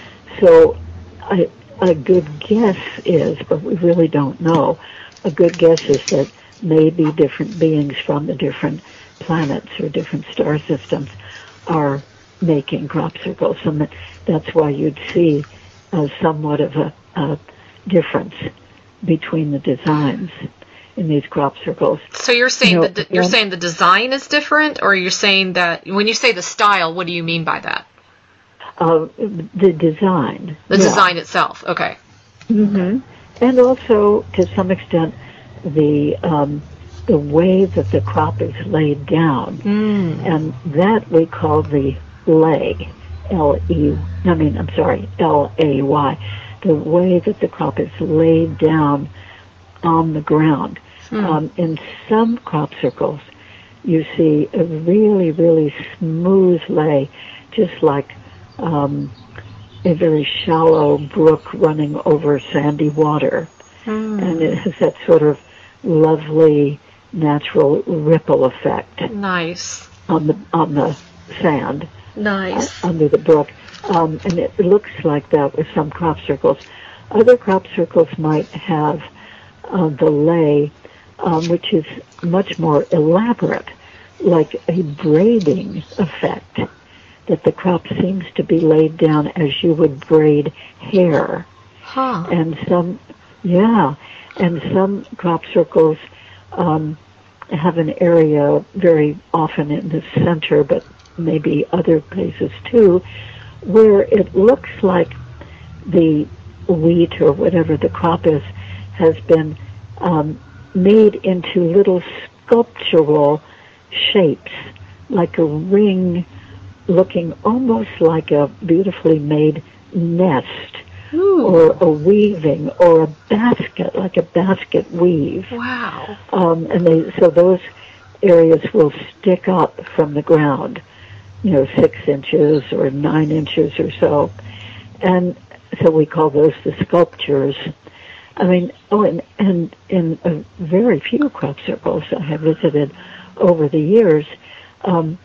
[SPEAKER 2] So I, a good guess is, but we really don't know, a good guess is that maybe different beings from the different planets or different star systems are making crop circles. And that's why you'd see uh, somewhat of a, a difference between the designs in these crop circles.
[SPEAKER 1] So you're saying
[SPEAKER 2] you know,
[SPEAKER 1] the, you're saying the design is different, or you're saying that when you say the style, what do you mean by that?
[SPEAKER 2] Uh, the design.
[SPEAKER 1] The
[SPEAKER 2] yeah.
[SPEAKER 1] design itself. Okay.
[SPEAKER 2] Mm-hmm. And also, to some extent, the um, the way that the crop is laid down,
[SPEAKER 1] mm.
[SPEAKER 2] and that we call the lay, L E. I mean, I'm sorry, L A Y. The way that the crop is laid down on the ground.
[SPEAKER 1] Mm.
[SPEAKER 2] Um, in some crop circles, you see a really, really smooth lay, just like um, a very shallow brook running over sandy water.
[SPEAKER 1] Mm.
[SPEAKER 2] And it has that sort of lovely natural ripple effect.
[SPEAKER 1] Nice.
[SPEAKER 2] On the on the sand.
[SPEAKER 1] Nice.
[SPEAKER 2] Uh, under the brook. Um, and it looks like that with some crop circles. Other crop circles might have uh, the lay um, which is much more elaborate, like a braiding effect, that the crop seems to be laid down as you would braid hair.
[SPEAKER 1] Huh.
[SPEAKER 2] And some, yeah, and some crop circles um, have an area very often in the center, but maybe other places too, where it looks like the wheat or whatever the crop is has been um, made into little sculptural shapes, like a ring looking almost like a beautifully made nest.
[SPEAKER 1] Ooh.
[SPEAKER 2] Or a weaving, or a basket, like a basket weave.
[SPEAKER 1] Wow.
[SPEAKER 2] Um, and they, so those areas will stick up from the ground, you know, six inches or nine inches or so. And so we call those the sculptures. I mean, oh, and, and in a very few crop circles I have visited over the years, um,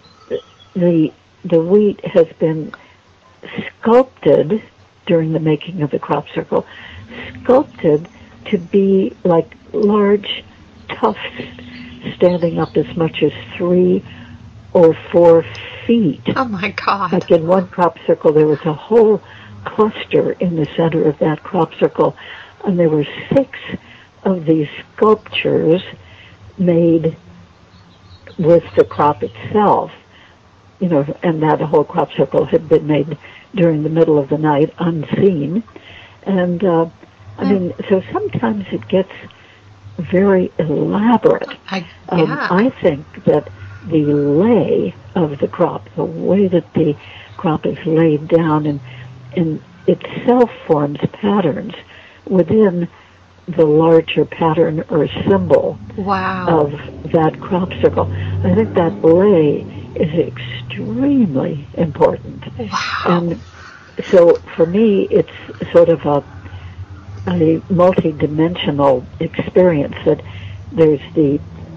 [SPEAKER 2] the the wheat has been sculpted during the making of the crop circle, sculpted to be like large tufts standing up as much as three or four feet.
[SPEAKER 1] Oh my God.
[SPEAKER 2] Like in one crop circle, there was a whole cluster in the center of that crop circle, and there were six of these sculptures made with the crop itself. You know, and that whole crop circle had been made during the middle of the night, unseen. And, uh, I mean, so sometimes it gets very elaborate.
[SPEAKER 1] I,
[SPEAKER 2] um,
[SPEAKER 1] yeah.
[SPEAKER 2] I think that the lay of the crop, the way that the crop is laid down, and, and itself forms patterns within the larger pattern or symbol
[SPEAKER 1] Wow.
[SPEAKER 2] of that crop circle. I think that lay is extremely important.
[SPEAKER 1] Wow.
[SPEAKER 2] And so for me, it's sort of a, a multi-dimensional experience, that there's the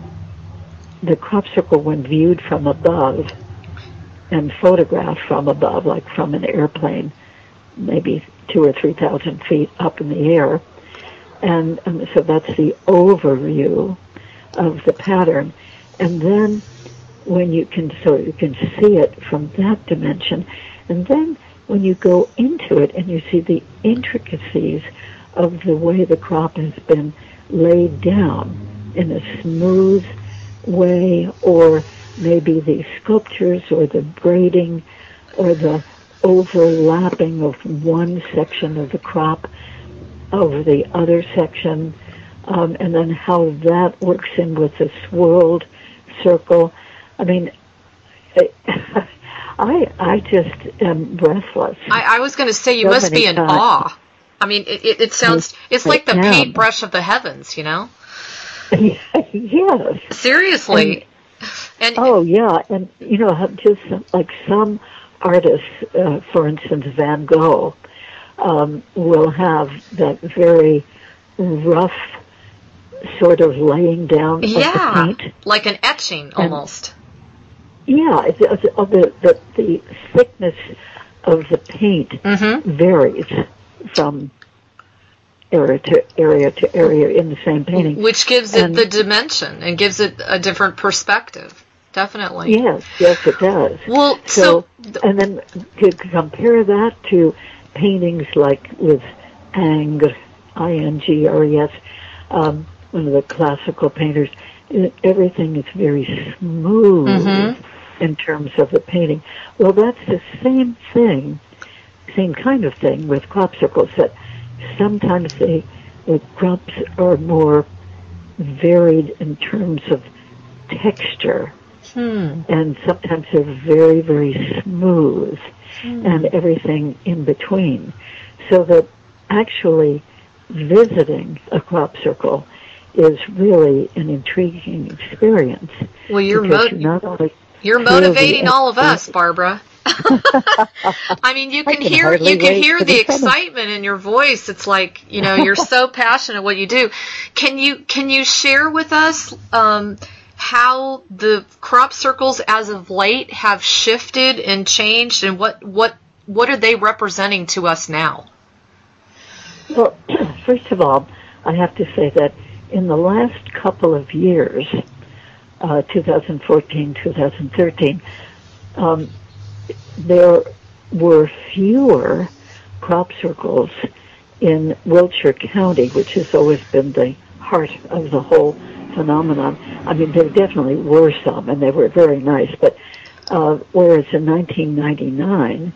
[SPEAKER 2] the crop circle when viewed from above and photographed from above, like from an airplane, maybe two or three thousand feet up in the air. And, and so that's the overview of the pattern. And then when you can, so you can see it from that dimension, and then when you go into it and you see the intricacies of the way the crop has been laid down in a smooth way, or maybe the sculptures or the braiding or the overlapping of one section of the crop over the other section, um, and then how that works in with the swirled circle. I mean, I I just am breathless.
[SPEAKER 1] I, I was going to say, you
[SPEAKER 2] So
[SPEAKER 1] must be
[SPEAKER 2] many
[SPEAKER 1] in
[SPEAKER 2] times.
[SPEAKER 1] awe. I mean, it, it, it sounds, it's
[SPEAKER 2] I
[SPEAKER 1] like the
[SPEAKER 2] am.
[SPEAKER 1] paintbrush of the heavens, you know?
[SPEAKER 2] Yes.
[SPEAKER 1] Seriously. And,
[SPEAKER 2] Oh, yeah, and, you know, have just like some artists, uh, for instance, Van Gogh, um, will have that very rough sort of laying down
[SPEAKER 1] yeah,
[SPEAKER 2] of the paint.
[SPEAKER 1] like an etching almost.
[SPEAKER 2] Yeah, it, it, uh, the, the the thickness of the paint
[SPEAKER 1] Mm-hmm.
[SPEAKER 2] varies from area to area to area in the same painting.
[SPEAKER 1] Which gives it
[SPEAKER 2] And-
[SPEAKER 1] the dimension and gives it a different perspective. Definitely.
[SPEAKER 2] Yes, yes, it does.
[SPEAKER 1] Well,
[SPEAKER 2] So,
[SPEAKER 1] so,
[SPEAKER 2] and then to compare that to paintings like with Ingres, I N G R E S, um, one of the classical painters, it, everything is very smooth
[SPEAKER 1] Mhm.
[SPEAKER 2] in terms of the painting. Well, that's the same thing, same kind of thing with crop circles, that sometimes they, the crops are more varied in terms of texture,
[SPEAKER 1] hmm.
[SPEAKER 2] and sometimes they're very, very smooth,
[SPEAKER 1] Hmm.
[SPEAKER 2] and everything in between. So that actually visiting a crop circle is really an intriguing experience.
[SPEAKER 1] Well, you're
[SPEAKER 2] because
[SPEAKER 1] mo-
[SPEAKER 2] you not only
[SPEAKER 1] You're
[SPEAKER 2] feel the
[SPEAKER 1] motivating all of us,
[SPEAKER 2] experience-
[SPEAKER 1] Barbara. I mean, you
[SPEAKER 2] I
[SPEAKER 1] can
[SPEAKER 2] can
[SPEAKER 1] hear
[SPEAKER 2] hardly
[SPEAKER 1] you can
[SPEAKER 2] wait
[SPEAKER 1] hear
[SPEAKER 2] for
[SPEAKER 1] the
[SPEAKER 2] the summer.
[SPEAKER 1] excitement in your voice. It's like, you know, you're so passionate what you do. Can you can you share with us um, how the crop circles as of late have shifted and changed, and what what what are they representing to us now?
[SPEAKER 2] Well, first of all, I have to say that in the last couple of years, uh, twenty fourteen, twenty thirteen, um, there were fewer crop circles in Wiltshire County, which has always been the heart of the whole phenomenon. I mean, there definitely were some, and they were very nice, but uh, whereas in nineteen ninety-nine,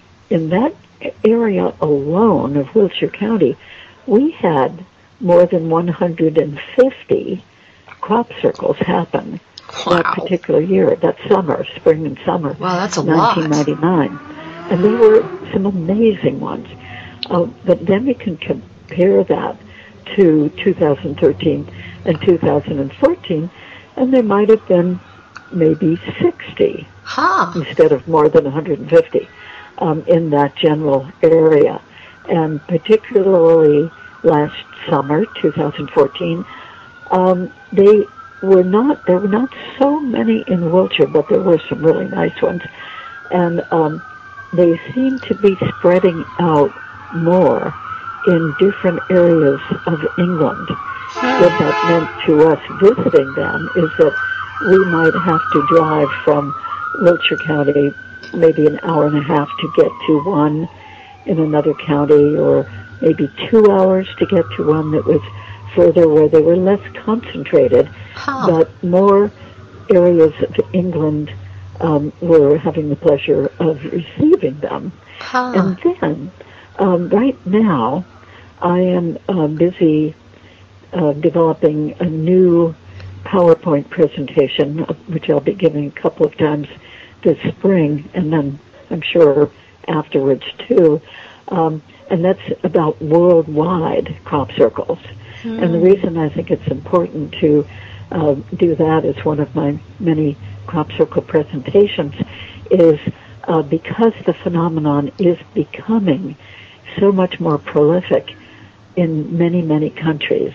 [SPEAKER 2] in that area alone of Wiltshire County, we had more than one hundred fifty crop circles happen
[SPEAKER 1] Wow.
[SPEAKER 2] that particular year, that summer, spring and summer.
[SPEAKER 1] Wow, that's a lot.
[SPEAKER 2] nineteen ninety-nine. And there were some amazing ones. Uh, but then we can compare that to two thousand thirteen and two thousand fourteen, and there might have been maybe sixty
[SPEAKER 1] Huh.
[SPEAKER 2] instead of more than one hundred fifty um, in that general area. And particularly last summer, two thousand fourteen, um, they were not, there were not so many in Wiltshire, but there were some really nice ones. And um, they seem to be spreading out more in different areas of England. What that meant to us visiting them is that we might have to drive from Wiltshire County maybe an hour and a half to get to one in another county, or maybe two hours to get to one that was further, where they were less concentrated,
[SPEAKER 1] Huh.
[SPEAKER 2] but more areas of England um, were having the pleasure of receiving them.
[SPEAKER 1] Huh.
[SPEAKER 2] And then, um, right now, I am uh, busy uh, developing a new PowerPoint presentation, uh, which I'll be giving a couple of times this spring, and then I'm sure afterwards too. Um, and that's about worldwide crop circles. Mm. And the reason I think it's important to uh, do that as one of my many crop circle presentations is uh, because the phenomenon is becoming so much more prolific in many, many countries.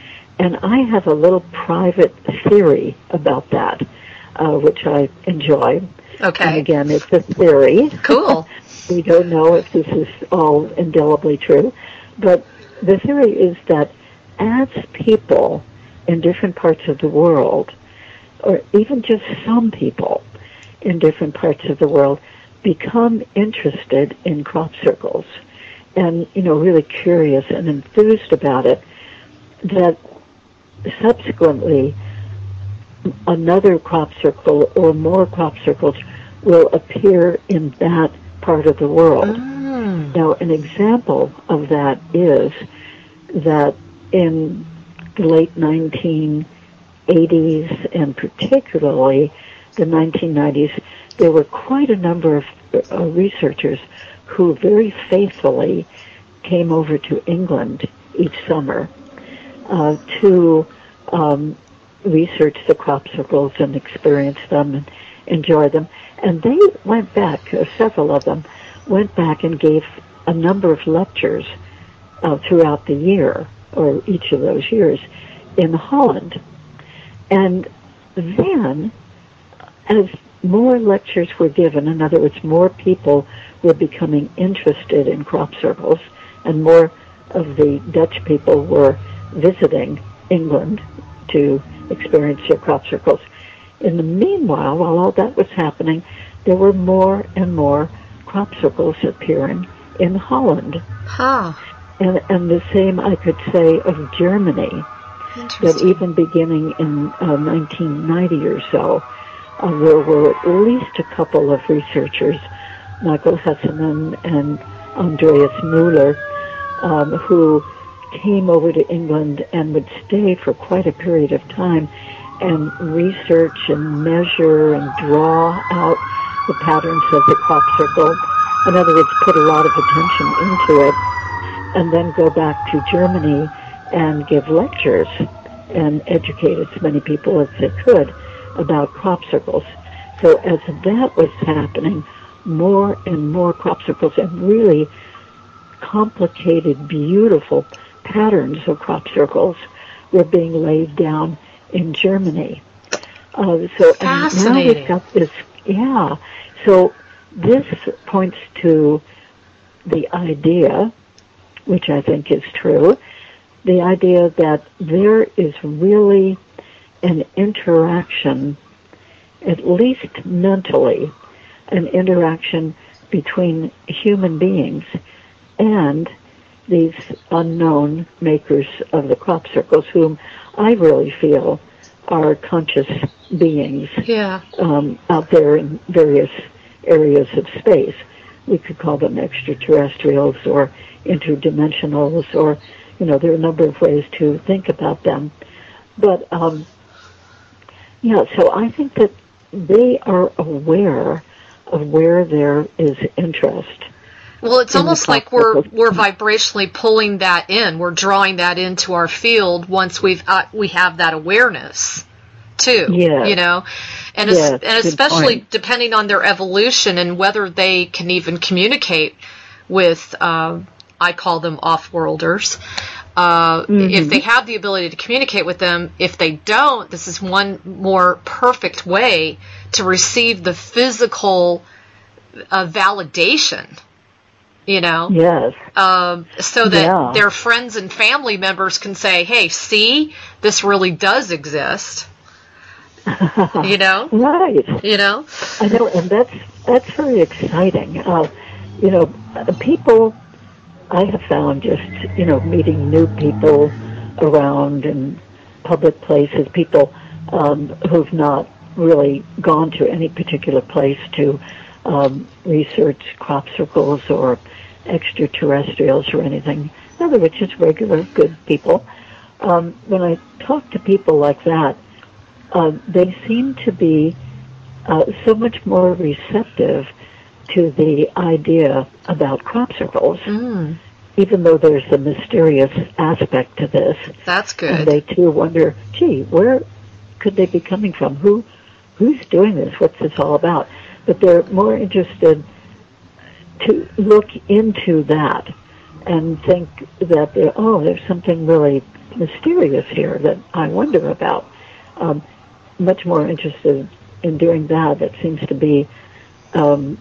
[SPEAKER 2] And I have a little private theory about that, uh, which I enjoy.
[SPEAKER 1] Okay.
[SPEAKER 2] And again, it's a theory.
[SPEAKER 1] Cool.
[SPEAKER 2] We don't know if this is all indelibly true. But the theory is that as people in different parts of the world, or even just some people in different parts of the world, become interested in crop circles and, you know, really curious and enthused about it, that subsequently another crop circle or more crop circles will appear in that part of the world.
[SPEAKER 1] Mm.
[SPEAKER 2] Now, an example of that is that in the late nineteen eighties and particularly the nineteen nineties, there were quite a number of uh, researchers who very faithfully came over to England each summer uh, to um, research the crop circles and experience them and enjoy them. And they went back, uh, several of them, went back and gave a number of lectures uh, throughout the year, or each of those years, in Holland. And then, as more lectures were given, in other words, more people were becoming interested in crop circles, and more of the Dutch people were visiting England to experience their crop circles. In the meanwhile, while all that was happening, there were more and more crop circles appearing in Holland.
[SPEAKER 1] Huh.
[SPEAKER 2] And, and the same I could say of Germany, that even beginning in uh, nineteen ninety or so, uh, there were at least a couple of researchers, Michael Hesseman and Andreas Müller, um, who came over to England and would stay for quite a period of time and research and measure and draw out the patterns of the crop circle. In other words, put a lot of attention into it, and then go back to Germany and give lectures and educate as many people as they could about crop circles. So as that was happening, more and more crop circles and really complicated, beautiful patterns of crop circles were being laid down in Germany. Uh, so and now we've got this, yeah. So this points to the idea, which I think is true, the idea that there is really an interaction, at least mentally, an interaction between human beings and these unknown makers of the crop circles, whom I really feel are conscious beings
[SPEAKER 1] Yeah.
[SPEAKER 2] um, out there in various areas of space. We could call them extraterrestrials or interdimensionals, or, you know, there are a number of ways to think about them. But, um, yeah, so I think that they are aware of where there is interest.
[SPEAKER 1] Well, it's
[SPEAKER 2] in the
[SPEAKER 1] almost
[SPEAKER 2] crop
[SPEAKER 1] like we're
[SPEAKER 2] circles.
[SPEAKER 1] we're vibrationally pulling that in. We're drawing that into our field once we've uh, we have that awareness, too.
[SPEAKER 2] Yes.
[SPEAKER 1] You know, and
[SPEAKER 2] Yes,
[SPEAKER 1] es- and
[SPEAKER 2] good
[SPEAKER 1] especially
[SPEAKER 2] point.
[SPEAKER 1] depending on their evolution and whether they can even communicate with, uh, I call them off-worlders. Uh,
[SPEAKER 2] Mm-hmm.
[SPEAKER 1] If they have the ability to communicate with them, if they don't, this is one more perfect way to receive the physical uh, validation. You know,
[SPEAKER 2] Yes.
[SPEAKER 1] um, so that
[SPEAKER 2] Yeah.
[SPEAKER 1] their friends and family members can say, "Hey, see, this really does exist." You know,
[SPEAKER 2] Right.
[SPEAKER 1] you know.
[SPEAKER 2] I know, and that's that's very exciting. Uh, you know, people, I have found just, you know, meeting new people around in public places, people um, who've not really gone to any particular place to um, research crop circles or extraterrestrials or anything. In other words, just regular, good people. Um, when I talk to people like that, uh, they seem to be uh, so much more receptive to the idea about crop circles,
[SPEAKER 1] Mm,
[SPEAKER 2] even though there's a mysterious aspect to this.
[SPEAKER 1] that's
[SPEAKER 2] And
[SPEAKER 1] good.
[SPEAKER 2] they too wonder, gee, where could they be coming from? Who, who's doing this? What's this all about? But they're more interested to look into that and think that, they're, oh, there's something really mysterious here that I wonder about. Um, much more interested in doing that. That seems to be um,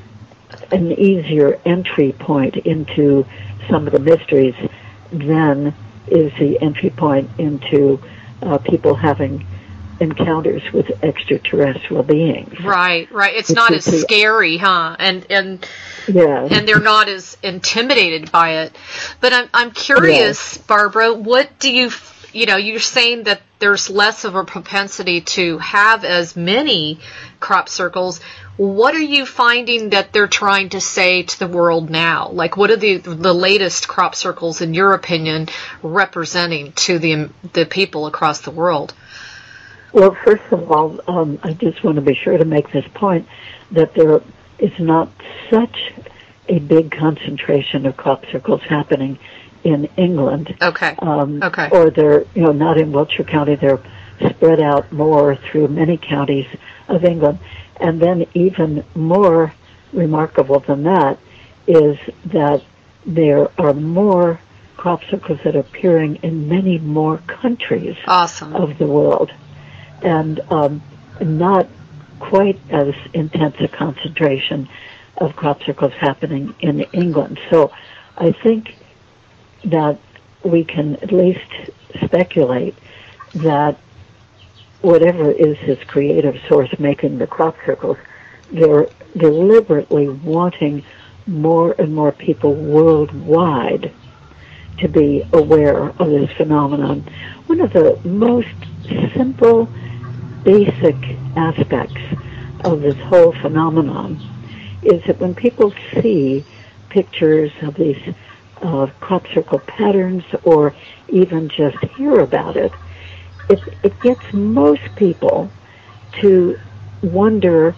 [SPEAKER 2] an easier entry point into some of the mysteries than is the entry point into uh, people having encounters with extraterrestrial beings.
[SPEAKER 1] Right, right. It's
[SPEAKER 2] It's
[SPEAKER 1] not as
[SPEAKER 2] just the-
[SPEAKER 1] scary, huh? And and
[SPEAKER 2] Yeah.
[SPEAKER 1] and they're not as intimidated by it. But I'm I'm curious, Barbara, what do you f- you know, you're saying that there's less of a propensity to have as many crop circles. What are you finding that they're trying to say to the world now? Like, what are the the latest crop circles, in your opinion, representing to the the people across the world?
[SPEAKER 2] Well, first of all, um, I just want to be sure to make this point that there is not such a big concentration of crop circles happening in England.
[SPEAKER 1] Okay.
[SPEAKER 2] Um,
[SPEAKER 1] Okay.
[SPEAKER 2] Or they're, you know, not in Wiltshire County. They're spread out more through many counties of England. And then even more remarkable than that is that there are more crop circles that are appearing in many more countries
[SPEAKER 1] Awesome.
[SPEAKER 2] of the world. And um, not quite as intense a concentration of crop circles happening in England. So I think that we can at least speculate that whatever is this creative source making the crop circles, they're deliberately wanting more and more people worldwide to be aware of this phenomenon. One of the most simple, basic aspects of this whole phenomenon is that when people see pictures of these uh, crop circle patterns or even just hear about it, it, it gets most people to wonder,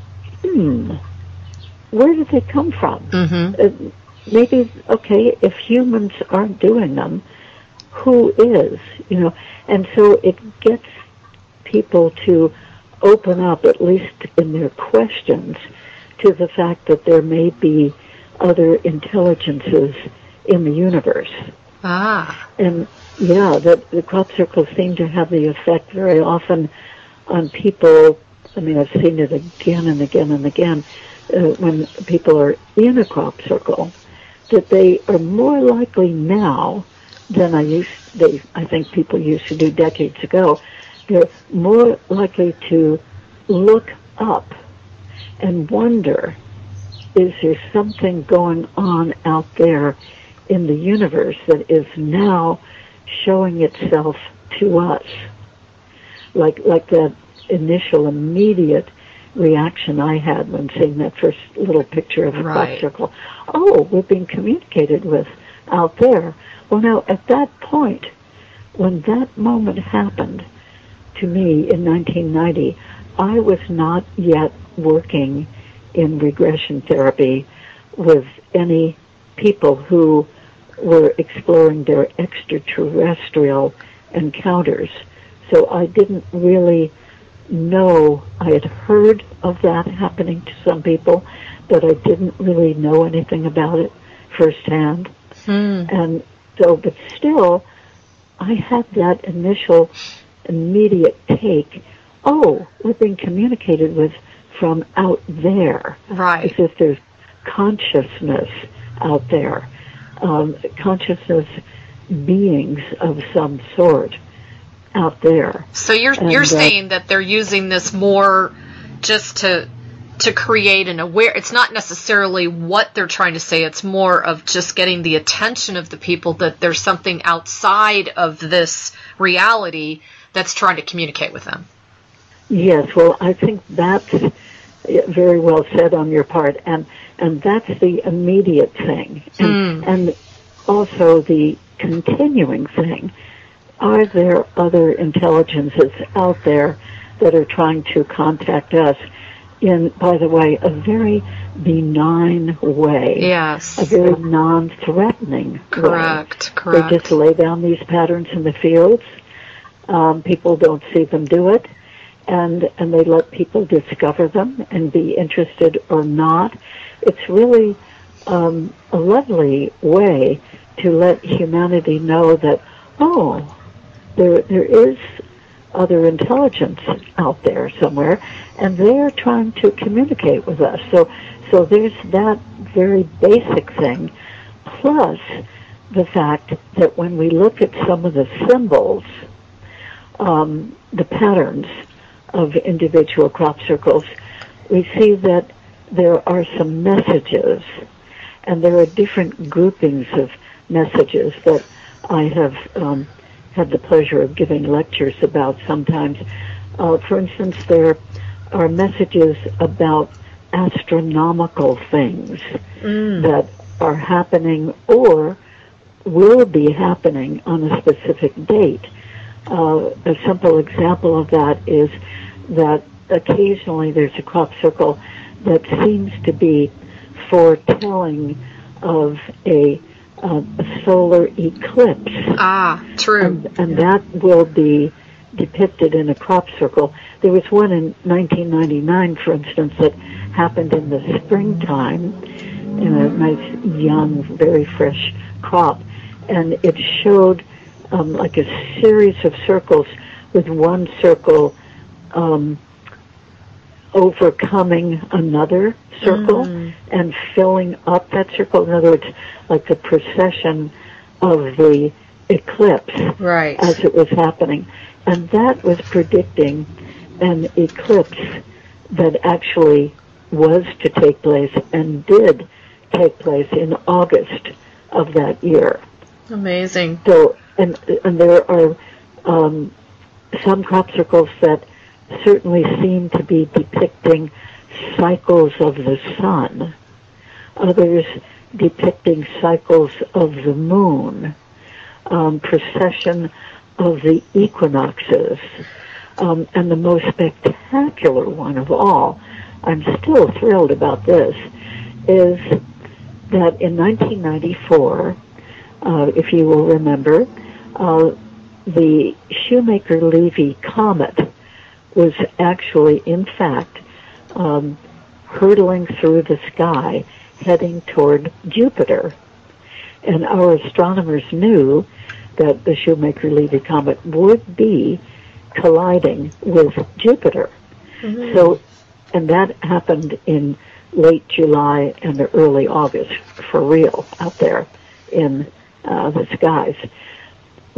[SPEAKER 2] hmm, where did they come from?
[SPEAKER 1] Mm-hmm.
[SPEAKER 2] Uh, maybe, okay, if humans aren't doing them, who is? You know, and so it gets people to open up, at least in their questions, to the fact that there may be other intelligences in the universe.
[SPEAKER 1] Ah.
[SPEAKER 2] And yeah, that the crop circles seem to have the effect very often on people. I mean, I've seen it again and again and again uh, when people are in a crop circle, that they are more likely now than I used, they, I think people used to do decades ago. They're more likely to look up and wonder, is there something going on out there in the universe that is now showing itself to us? Like, like that initial immediate reaction I had when seeing that first little picture of a
[SPEAKER 1] Right.
[SPEAKER 2] crop circle. Oh, we're being communicated with out there. Well, now, at that point, when that moment happened to me in nineteen ninety, I was not yet working in regression therapy with any people who were exploring their extraterrestrial encounters. So I didn't really know. I had heard of that happening to some people, but I didn't really know anything about it firsthand.
[SPEAKER 1] Hmm.
[SPEAKER 2] And so, but still, I had that initial immediate take, oh, we're being communicated with from out there.
[SPEAKER 1] Right.
[SPEAKER 2] As if there's consciousness out there, um, consciousness beings of some sort out there.
[SPEAKER 1] So you're
[SPEAKER 2] And,
[SPEAKER 1] you're
[SPEAKER 2] uh,
[SPEAKER 1] saying that they're using this more just to to create an aware. It's not necessarily what they're trying to say. It's more of just getting the attention of the people that there's something outside of this reality that's trying to communicate with them.
[SPEAKER 2] Yes, well, I think that's very well said on your part, and and that's the immediate thing, and,
[SPEAKER 1] Mm.
[SPEAKER 2] and also the continuing thing. Are there other intelligences out there that are trying to contact us in, by the way, a very benign way?
[SPEAKER 1] Yes.
[SPEAKER 2] A very non-threatening way.
[SPEAKER 1] Correct. Correct.
[SPEAKER 2] They just lay down these patterns in the fields. Um, people don't see them do it, and and they let people discover them and be interested or not. It's really um, a lovely way to let humanity know that, oh, there there is other intelligence out there somewhere, and they're trying to communicate with us. So so there's that very basic thing, plus the fact that when we look at some of the symbols, um, the patterns of individual crop circles, we see that there are some messages, and there are different groupings of messages that I have um, had the pleasure of giving lectures about sometimes. Uh, for instance, there are messages about astronomical things
[SPEAKER 1] Mm.
[SPEAKER 2] that are happening or will be happening on a specific date. Uh, a simple example of that is that occasionally there's a crop circle that seems to be foretelling of a, uh, a solar eclipse.
[SPEAKER 1] Ah, true.
[SPEAKER 2] And, and that will be depicted in a crop circle. There was one in nineteen ninety-nine, for instance, that happened in the springtime in a nice, young, very fresh crop. And it showed um, like a series of circles, with one circle um, overcoming another circle
[SPEAKER 1] Mm.
[SPEAKER 2] and filling up that circle. In other words, like the procession of the eclipse
[SPEAKER 1] Right.
[SPEAKER 2] as it was happening. And that was predicting an eclipse that actually was to take place and did take place in August of that year.
[SPEAKER 1] Amazing.
[SPEAKER 2] So, and, and there are um, some crop circles that certainly seem to be depicting cycles of the sun, others depicting cycles of the moon, um, precession of the equinoxes, um, and the most spectacular one of all, I'm still thrilled about this, is that in nineteen ninety-four, uh, if you will remember, uh, the Shoemaker-Levy comet was actually, in fact, um, hurtling through the sky, heading toward Jupiter. And our astronomers knew that the Shoemaker-Levy comet would be colliding with Jupiter.
[SPEAKER 1] Mm-hmm.
[SPEAKER 2] So, and that happened in late July and early August, for real, out there in uh, the skies.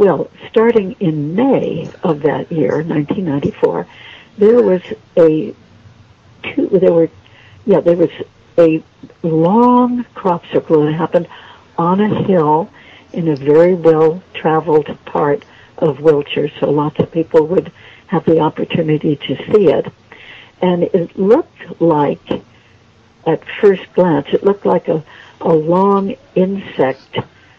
[SPEAKER 2] well, starting in May of that year, nineteen ninety-four, there was a two, there were, yeah, there was a long crop circle that happened on a hill in a very well-traveled part of Wiltshire, so lots of people would have the opportunity to see it. And it looked like, at first glance, it looked like a, a long insect,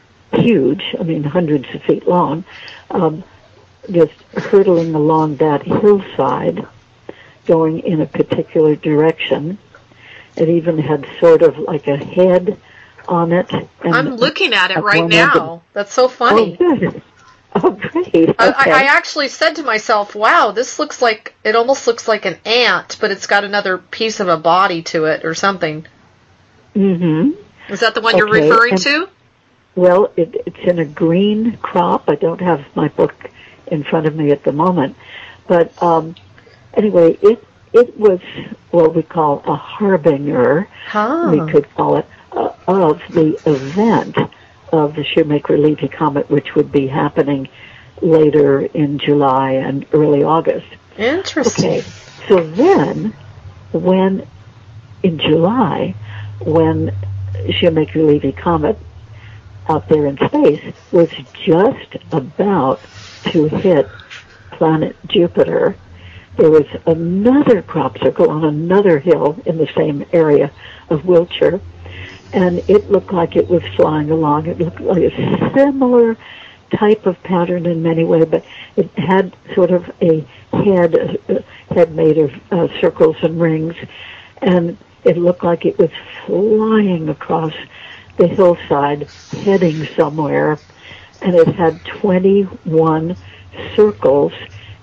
[SPEAKER 2] huge, I mean hundreds of feet long, um, just hurtling along that hillside, going in a particular direction. It even had sort of like a head on it. And
[SPEAKER 1] I'm looking at it
[SPEAKER 2] at
[SPEAKER 1] right now. That's so funny.
[SPEAKER 2] Oh, good. Oh, great. Okay.
[SPEAKER 1] I, I actually said to myself, wow, this looks like, it almost looks like an ant, but it's got another piece of a body to it or something.
[SPEAKER 2] Mm-hmm.
[SPEAKER 1] Is that the one
[SPEAKER 2] okay.
[SPEAKER 1] you're referring
[SPEAKER 2] and,
[SPEAKER 1] to?
[SPEAKER 2] Well, it, it's in a green crop. I don't have my book in front of me at the moment. But um, anyway, it it was what we call a harbinger,
[SPEAKER 1] huh.
[SPEAKER 2] we could call it, uh, of the event of the Shoemaker-Levy comet, which would be happening later in July and early August.
[SPEAKER 1] Interesting.
[SPEAKER 2] Okay, so then, when, in July, when Shoemaker-Levy comet out there in space was just about to hit planet Jupiter, there was another crop circle on another hill in the same area of Wiltshire, and it looked like it was flying along. It looked like a similar type of pattern in many ways, but it had sort of a head, a head made of uh, circles and rings, and it looked like it was flying across the hillside, heading somewhere, and it had twenty-one circles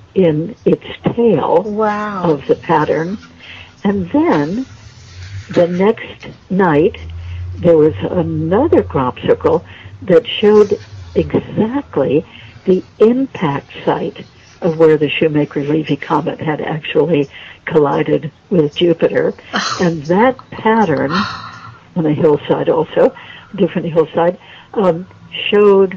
[SPEAKER 2] in its tail
[SPEAKER 1] wow.
[SPEAKER 2] of the pattern. And then the next night, there was another crop circle that showed exactly the impact site of where the Shoemaker-Levy comet had actually collided with Jupiter. And that pattern, on a hillside also, a different hillside, um, showed,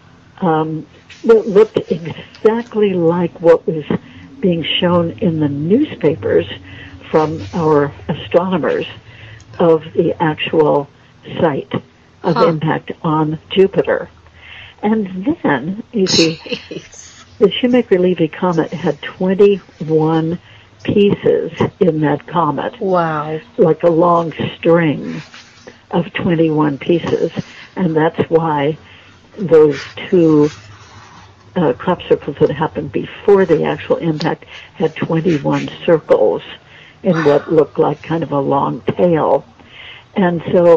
[SPEAKER 2] um, it looked exactly like what was being shown in the newspapers from our astronomers of the actual site of
[SPEAKER 1] huh.
[SPEAKER 2] impact on Jupiter. And then, you see,
[SPEAKER 1] Jeez.
[SPEAKER 2] the Shoemaker-Levy comet had twenty-one pieces in that comet.
[SPEAKER 1] Wow.
[SPEAKER 2] Like a long string of twenty-one pieces. And that's why those two uh, crop circles that happened before the actual impact had twenty-one circles in what looked like kind of a long tail. And so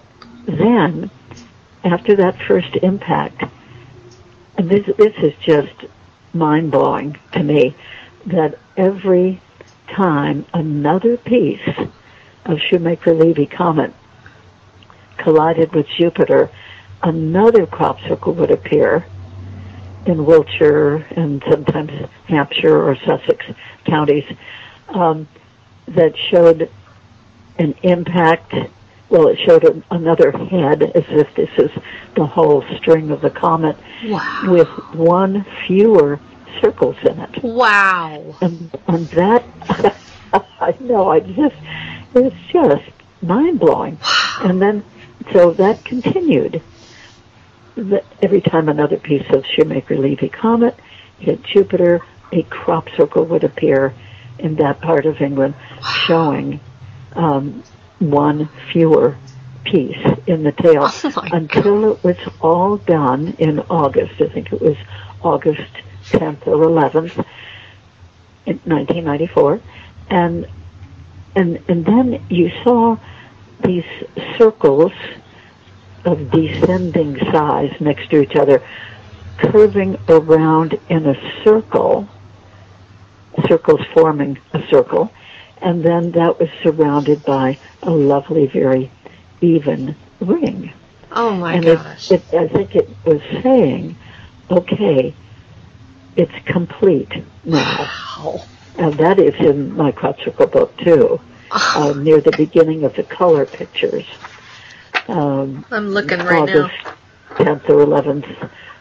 [SPEAKER 2] then, after that first impact, and this, this is just mind-blowing to me, that every time another piece of Shoemaker-Levy comet collided with Jupiter, another crop circle would appear in Wiltshire and sometimes Hampshire or Sussex counties um, that showed an impact. Well, it showed a, another head, as if this is the whole string of the comet,
[SPEAKER 1] wow.
[SPEAKER 2] with one fewer circles in it.
[SPEAKER 1] Wow.
[SPEAKER 2] And, and that, I know, I just, it's just mind-blowing.
[SPEAKER 1] Wow.
[SPEAKER 2] And then, so that continued. The, every time another piece of Shoemaker-Levy comet hit Jupiter, a crop circle would appear in that part of England, wow. showing um, one fewer piece in the tail,
[SPEAKER 1] oh
[SPEAKER 2] until it was all done in August. I think it was August tenth or eleventh in nineteen ninety-four. And, and, and then you saw these circles of descending size next to each other, curving around in a circle, circles forming a circle, and then that was surrounded by a lovely, very even ring.
[SPEAKER 1] Oh my
[SPEAKER 2] and
[SPEAKER 1] gosh.
[SPEAKER 2] It, it, I think it was saying, okay, it's complete now.
[SPEAKER 1] Wow.
[SPEAKER 2] And that is in my crop circle book too, uh, near the beginning of the color pictures. Um,
[SPEAKER 1] I'm looking right
[SPEAKER 2] August
[SPEAKER 1] now.
[SPEAKER 2] tenth or eleventh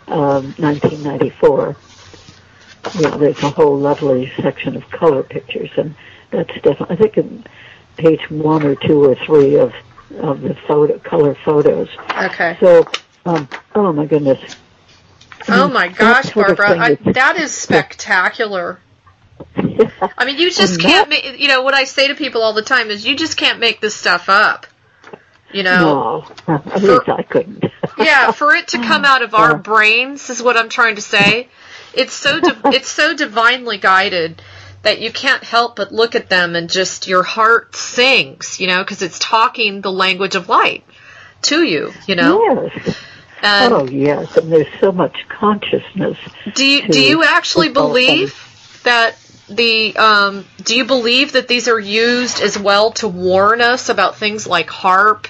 [SPEAKER 2] um, nineteen ninety-four. Yeah, there's a whole lovely section of color pictures, and that's definitely, I think, in page one or two or three of of the photo color photos.
[SPEAKER 1] Okay.
[SPEAKER 2] So, um, oh my goodness.
[SPEAKER 1] Oh my gosh, Barbara, I, that is spectacular.
[SPEAKER 2] Yeah.
[SPEAKER 1] I mean, you just can't make, you know, what I say to people all the time is you just can't make this stuff up. You know?
[SPEAKER 2] No, at least I couldn't.
[SPEAKER 1] Yeah, for it to come out of our brains is what I'm trying to say. It's so di- it's so divinely guided that you can't help but look at them and just your heart sings, you know, because it's talking the language of light to you, you know.
[SPEAKER 2] Yes.
[SPEAKER 1] And
[SPEAKER 2] oh yes, and there's so much consciousness.
[SPEAKER 1] Do you do you actually believe that the um, do you believe that these are used as well to warn us about things like HAARP?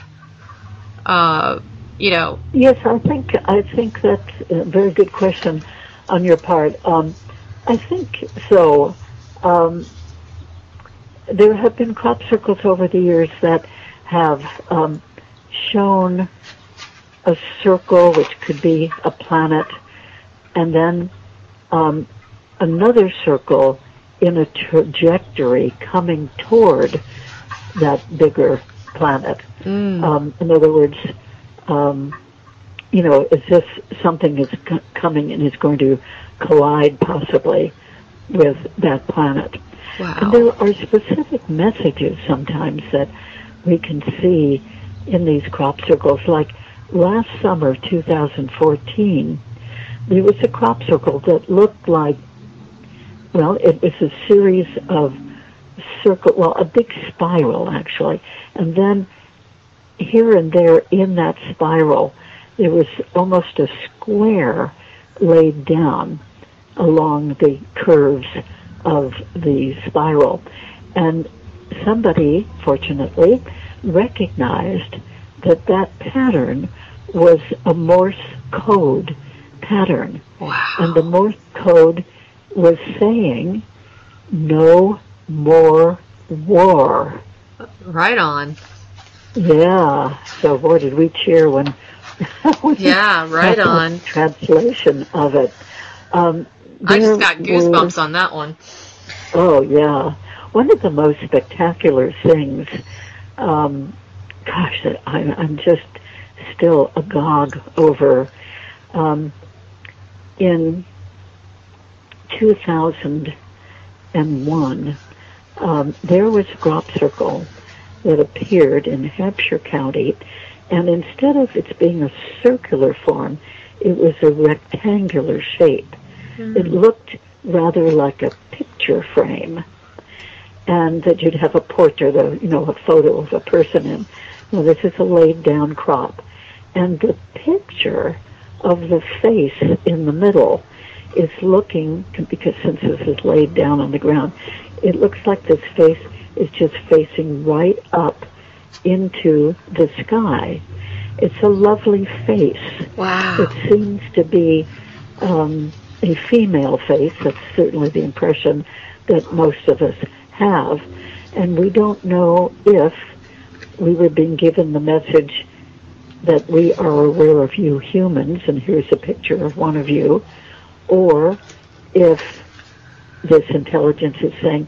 [SPEAKER 1] Uh, you know.
[SPEAKER 2] Yes, I think I think that's a very good question on your part. Um, I think so. Um, there have been crop circles over the years that have um, shown a circle, which could be a planet, and then um, another circle in a trajectory coming toward that bigger planet.
[SPEAKER 1] Mm.
[SPEAKER 2] Um, in other words, um, you know, as if something is c- coming and is going to collide possibly with that planet.
[SPEAKER 1] Wow.
[SPEAKER 2] And there are specific messages sometimes that we can see in these crop circles. Like last summer, two thousand fourteen, there was a crop circle that looked like, well, it was a series of circle, well, a big spiral actually, and then here and there in that spiral, there was almost a square laid down along the curves of the spiral. And somebody, fortunately, recognized that that pattern was a Morse code pattern.
[SPEAKER 1] Wow.
[SPEAKER 2] And the Morse code was saying, no more war.
[SPEAKER 1] Right on.
[SPEAKER 2] Yeah. So, boy, did we cheer when we
[SPEAKER 1] yeah, right on.
[SPEAKER 2] Translation of it. Um,
[SPEAKER 1] I just got goosebumps were, on that one.
[SPEAKER 2] Oh, yeah. One of the most spectacular things, um, gosh, that I'm, I'm just still agog over, um, in two thousand one, um, there was a crop circle that appeared in Hampshire County, and instead of it being a circular form, it was a rectangular shape. Mm. It looked rather like a picture frame, and that you'd have a portrait, of, you know, a photo of a person in. Well, this is a laid-down crop, and the picture of the face in the middle is looking, because since this is laid down on the ground, it looks like this face is just facing right up into the sky. It's a lovely face.
[SPEAKER 1] Wow.
[SPEAKER 2] It seems to be um, a female face. That's certainly the impression that most of us have. And we don't know if we were being given the message that we are aware of you humans, and here's a picture of one of you, or if this intelligence is saying,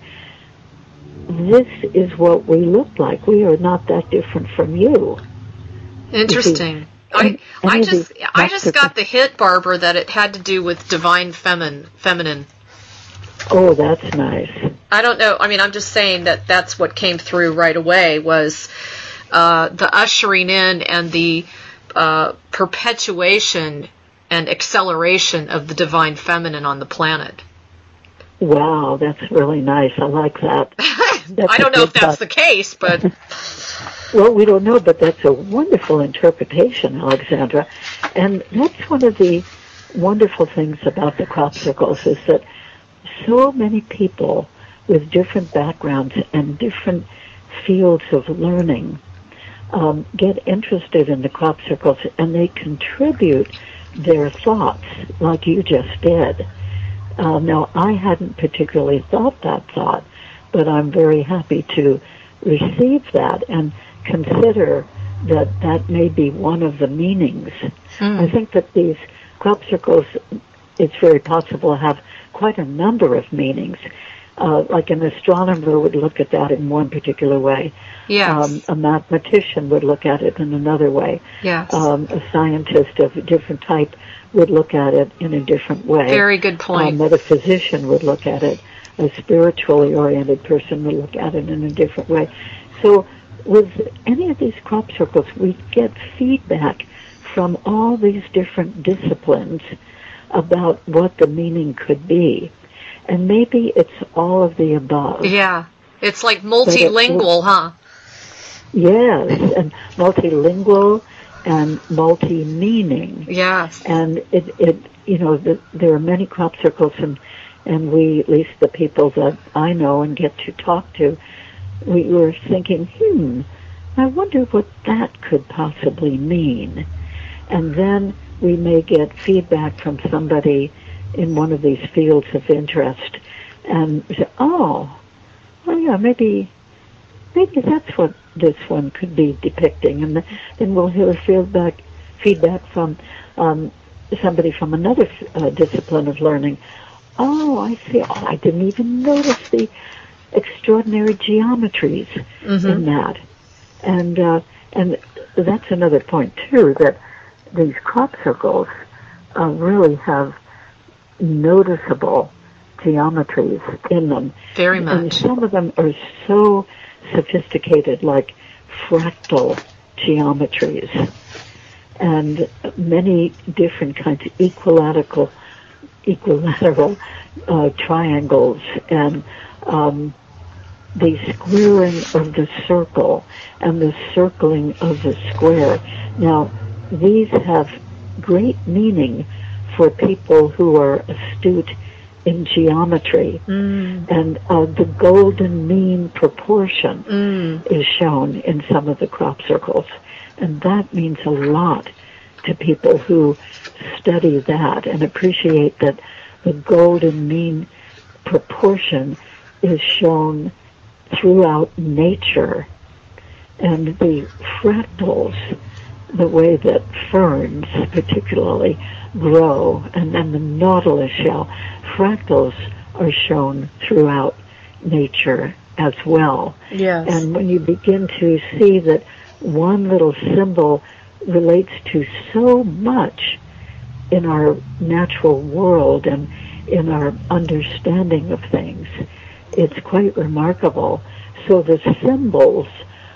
[SPEAKER 2] this is what we look like. We are not that different from you.
[SPEAKER 1] Interesting. I I just I just got the hit, Barbara, that it had to do with divine feminine feminine.
[SPEAKER 2] Oh, that's nice.
[SPEAKER 1] I don't know. I mean, I'm just saying that that's what came through right away was uh, the ushering in and the uh, perpetuation and acceleration of the divine feminine on the planet.
[SPEAKER 2] Wow, that's really nice. I like that.
[SPEAKER 1] I don't know if that's thought. the case, but...
[SPEAKER 2] Well, we don't know, but that's a wonderful interpretation, Alexandra. And that's one of the wonderful things about the crop circles is that so many people with different backgrounds and different fields of learning um, get interested in the crop circles, and they contribute their thoughts like you just did. Uh, now, I hadn't particularly thought that thought, but I'm very happy to receive that and consider that that may be one of the meanings. Mm. I think that these crop circles, it's very possible to have quite a number of meanings. Uh, like an astronomer would look at that in one particular way.
[SPEAKER 1] Yes.
[SPEAKER 2] Um, a mathematician would look at it in another way.
[SPEAKER 1] Yes.
[SPEAKER 2] Um, a scientist of a different type would look at it in a different way.
[SPEAKER 1] Very good point.
[SPEAKER 2] A metaphysician would look at it. A spiritually oriented person would look at it in a different way. So with any of these crop circles, we get feedback from all these different disciplines about what the meaning could be. And maybe it's all of the above.
[SPEAKER 1] Yeah. It's like multilingual, huh?
[SPEAKER 2] Yes, and multilingual and multi-meaning.
[SPEAKER 1] Yes.
[SPEAKER 2] And it, it you know, the, there are many crop circles, and, and we, at least the people that I know and get to talk to, we were thinking, hmm, I wonder what that could possibly mean. And then we may get feedback from somebody in one of these fields of interest, and say, oh, well, yeah, maybe, maybe that's what this one could be depicting. And then we'll hear feedback, feedback from um, somebody from another uh, discipline of learning. Oh, I see. Oh, I didn't even notice the extraordinary geometries mm-hmm. in that. And uh, and that's another point too, that these crop circles uh, really have noticeable geometries in them.
[SPEAKER 1] Very much.
[SPEAKER 2] And some of them are so sophisticated, like fractal geometries, and many different kinds of equilateral, equilateral uh, triangles, and um, the squaring of the circle and the circling of the square. Now, these have great meaning for people who are astute in geometry. Mm. And uh, the golden mean proportion mm. is shown in some of the crop circles. And that means a lot to people who study that and appreciate that the golden mean proportion is shown throughout nature. And the fractals, the way that ferns particularly grow, and then the nautilus shell, fractals are shown throughout nature as well.
[SPEAKER 1] Yes.
[SPEAKER 2] And when you begin to see that one little symbol relates to so much in our natural world and in our understanding of things, it's quite remarkable. So the symbols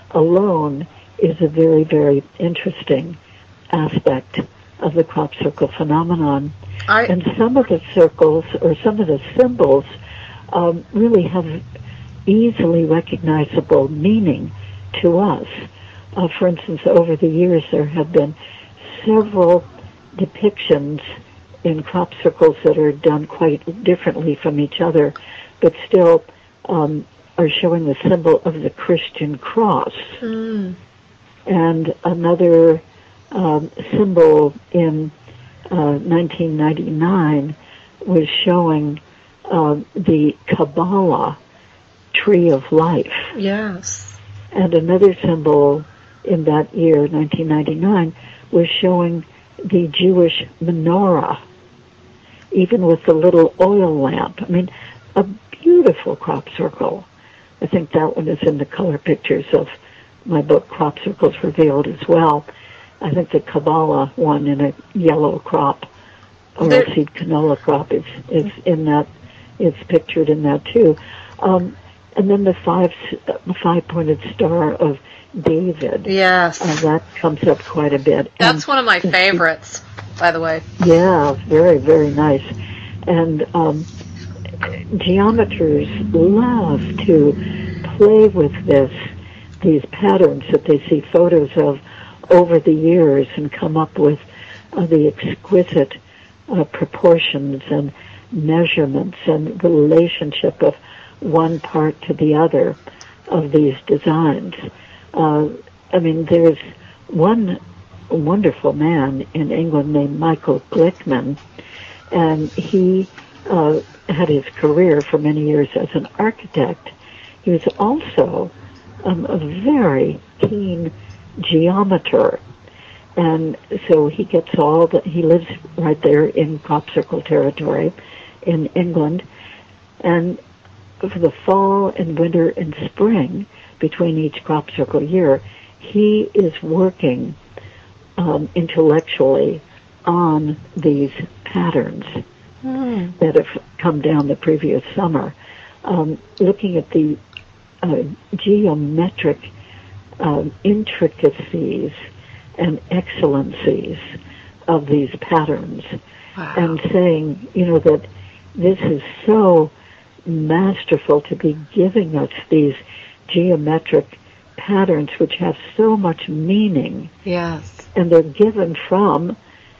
[SPEAKER 2] alone is a very, very interesting aspect of the crop circle phenomenon.
[SPEAKER 1] I,
[SPEAKER 2] and some of the circles, or some of the symbols, um, really have easily recognizable meaning to us. Uh, for instance, over the years there have been several depictions in crop circles that are done quite differently from each other, but still um, are showing the symbol of the Christian cross. Mm. And another um, symbol in uh, nineteen ninety-nine was showing uh, the Kabbalah tree of life.
[SPEAKER 1] Yes.
[SPEAKER 2] And another symbol in that year, nineteen ninety-nine, was showing the Jewish menorah, even with the little oil lamp. I mean, a beautiful crop circle. I think that one is in the color pictures of my book, Crop Circles Revealed, as well. I think the Kabbalah one in a yellow crop, or
[SPEAKER 1] there,
[SPEAKER 2] a seed canola crop, is, is in that, is pictured in that too. Um, and then the five, uh, five-pointed star of David.
[SPEAKER 1] Yes.
[SPEAKER 2] Uh, that comes up quite a bit.
[SPEAKER 1] That's
[SPEAKER 2] and,
[SPEAKER 1] one of my favorites, by the way.
[SPEAKER 2] Yeah, very, very nice. And um, geometers love to play with this, these patterns that they see photos of over the years and come up with uh, the exquisite uh, proportions and measurements and the relationship of one part to the other of these designs. Uh, I mean, there's one wonderful man in England named Michael Glickman, and he uh, had his career for many years as an architect. He was also um, a very keen geometer, And so he gets all the, he lives right there in crop circle territory in England. And for the fall and winter and spring, between each crop circle year, he is working um, intellectually on these patterns mm. that have come down the previous summer, um, looking at the uh, geometric uh, intricacies and excellencies of these patterns. Wow. And saying, you know, that this is so masterful to be giving us these geometric patterns which have so much meaning.
[SPEAKER 1] Yes.
[SPEAKER 2] And they're given from,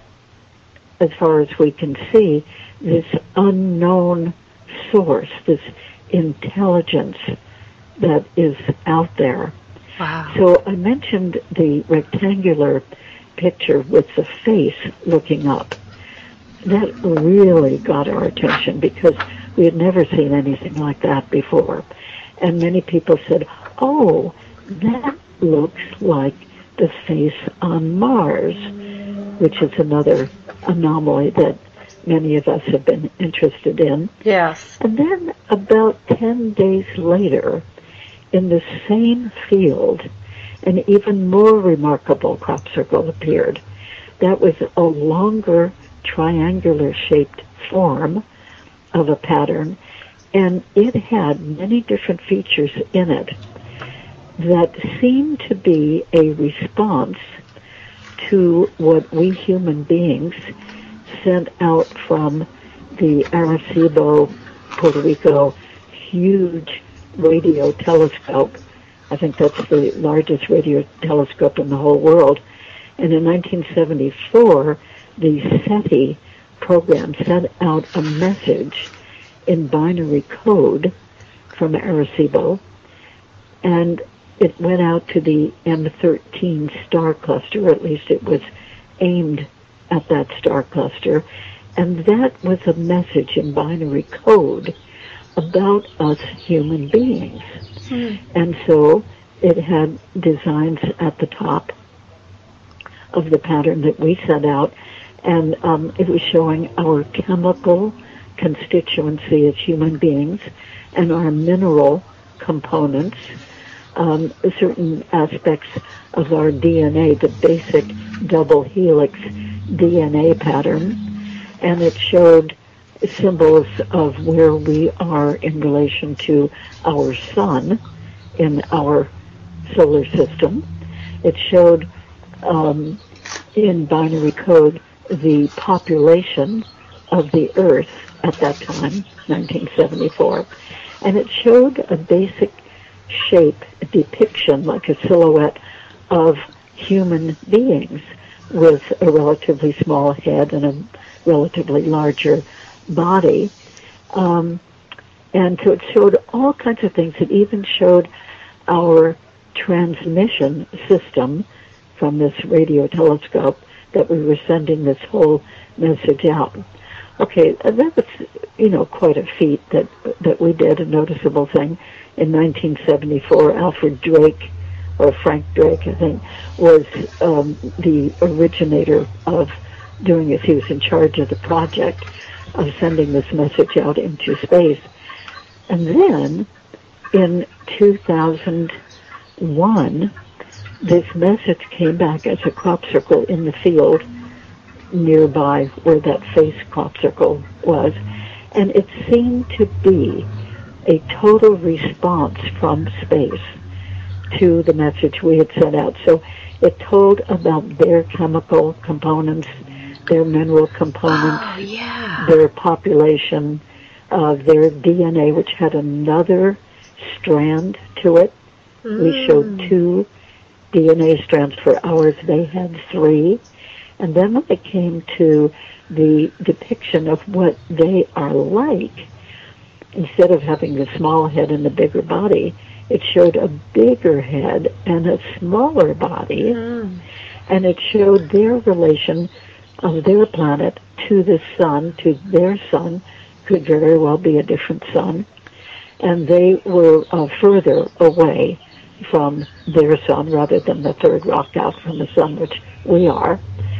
[SPEAKER 2] as far as we can see, this unknown source, this intelligence that is out there.
[SPEAKER 1] Wow.
[SPEAKER 2] So I mentioned the rectangular picture with the face looking up. That really got our attention because we had never seen anything like that before. And many people said, oh, that looks like the face on Mars, which is another anomaly that many of us have been interested in.
[SPEAKER 1] Yes.
[SPEAKER 2] And then about ten days later, in the same field, an even more remarkable crop circle appeared. That was a longer triangular-shaped form of a pattern, and it had many different features in it that seemed to be a response to what we human beings sent out from the Arecibo, Puerto Rico, huge radio telescope. I think that's the largest radio telescope in the whole world. And in nineteen seventy-four, the SETI program sent out a message in binary code from Arecibo, and it went out to the M thirteen star cluster, or at least it was aimed at that star cluster, and that was a message in binary code about us human beings. Mm. And so it had designs at the top of the pattern that we set out, and um, it was showing our chemical constituency as human beings and our mineral components, um, certain aspects of our D N A, the basic double helix D N A pattern, and it showed symbols of where we are in relation to our sun in our solar system. It showed um, in binary code the population of the Earth at that time, nineteen seventy-four, and it showed a basic shape, a depiction like a silhouette of human beings with a relatively small head and a relatively larger body. Um, and so it showed all kinds of things. It even showed our transmission system from this radio telescope that we were sending this whole message out. Okay, that was, you know, quite a feat that that we did, a noticeable thing. In nineteen seventy-four, Alfred Drake, or Frank Drake, I think, was um, the originator of doing this. He was in charge of the project of sending this message out into space. And then, in two thousand one, this message came back as a crop circle in the field nearby where that face crop circle was, and it seemed to be a total response from space to the message we had sent out. So it told about their chemical components, their mineral components,
[SPEAKER 1] oh, yeah.
[SPEAKER 2] their population, uh, their D N A, which had another strand to it. Mm. We showed two D N A strands for ours. They had three. And then when it came to the depiction of what they are like, instead of having the small head and the bigger body, it showed a bigger head and a smaller body. Mm. And it showed their relation of their planet to the sun, to their sun, could very well be a different sun. And they were uh, further away from their sun rather than the third rock out from the sun, which we are.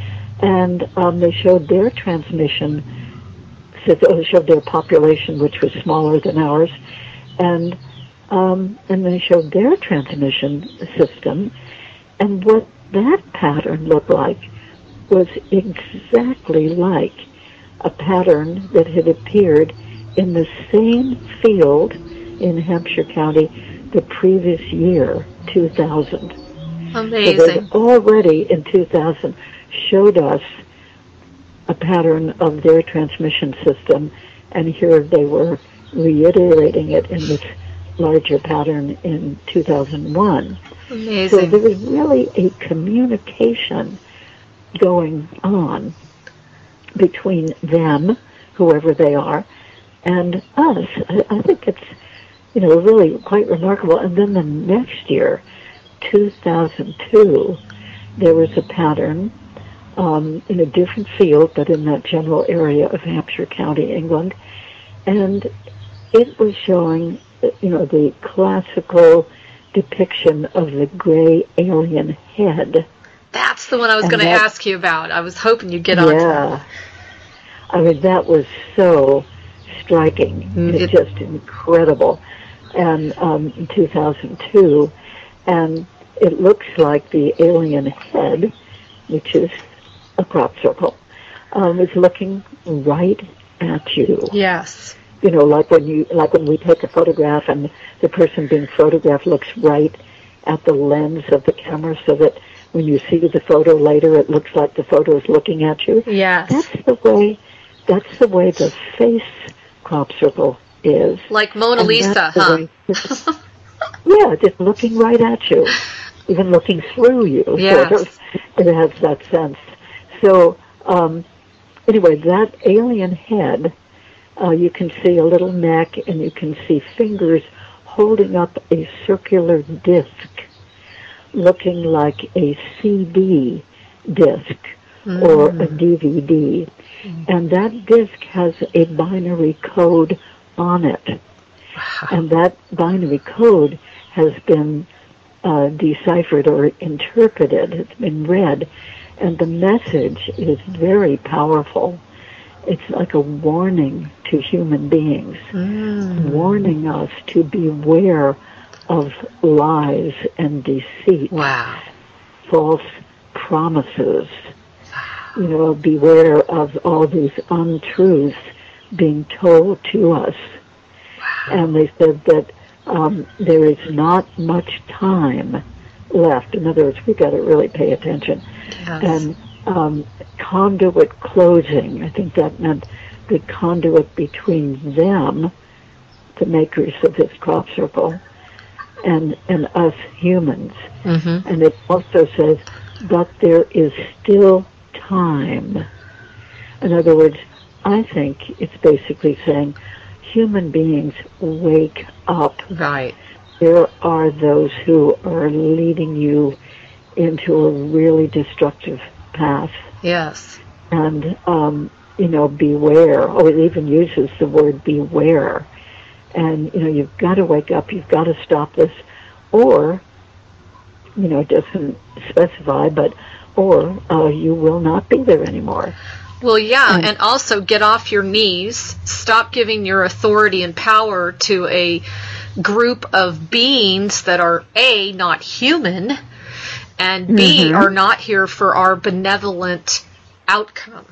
[SPEAKER 2] And um, they showed their transmission, so they showed their population, which was smaller than ours, and um, and they showed their transmission system, and what that pattern looked like was exactly like a pattern that had appeared in the same field in Hampshire County the previous year, two thousand.
[SPEAKER 1] Amazing.
[SPEAKER 2] So they already in two thousand showed us a pattern of their transmission system, and here they were reiterating it in this larger pattern in two thousand one.
[SPEAKER 1] Amazing.
[SPEAKER 2] So there was really a communication going on between them, whoever they are, and us. I, I think it's, you know, really quite remarkable. And then the next year, two thousand two, there was a pattern um, in a different field, but in that general area of Hampshire County, England, and it was showing, you know, the classical depiction of the gray alien head.
[SPEAKER 1] That's the one I was going to ask you about. I was hoping you'd get
[SPEAKER 2] yeah,
[SPEAKER 1] on to that.
[SPEAKER 2] I mean, that was so striking. Mm-hmm. It's just incredible. And um, in two thousand two, and it looks like the alien head, which is a crop circle, um, is looking right at you.
[SPEAKER 1] Yes.
[SPEAKER 2] You know, like when you, like when we take a photograph and the person being photographed looks right at the lens of the camera, so that when you see the photo later, it looks like the photo is looking at you.
[SPEAKER 1] Yes.
[SPEAKER 2] That's the way. That's the way the face crop circle is.
[SPEAKER 1] Like Mona Lisa, huh?
[SPEAKER 2] Yeah, just looking right at you, even looking through you.
[SPEAKER 1] Yes.
[SPEAKER 2] Sort of. It has that sense. So, um, anyway, that alien head, uh, you can see a little neck, and you can see fingers holding up a circular disc, looking like a C D disc mm. or a D V D. Mm. And that disc has a binary code on it. Wow. And that binary code has been uh, deciphered or interpreted. It's been read. And the message is very powerful. It's like a warning to human beings, mm. warning us to beware of lies and deceit,
[SPEAKER 1] wow.
[SPEAKER 2] false promises. You know, beware of all these untruths being told to us. Wow. And they said that um, there is not much time left. In other words, we've got to really pay attention.
[SPEAKER 1] Yes.
[SPEAKER 2] And um, conduit closing, I think that meant the conduit between them, the makers of this crop circle, and and us humans. Mm-hmm. And it also says, but there is still time. In other words, I think it's basically saying, human beings, wake up.
[SPEAKER 1] Right.
[SPEAKER 2] There are those who are leading you into a really destructive path.
[SPEAKER 1] Yes.
[SPEAKER 2] And, um, you know, beware. Oh, it even uses the word beware. And, you know, you've got to wake up, you've got to stop this. Or, you know, it doesn't specify, but, or uh, you will not be there anymore.
[SPEAKER 1] Well, yeah, and, and also get off your knees. Stop giving your authority and power to a group of beings that are, A, not human, and B, mm-hmm. are not here for our benevolent outcome.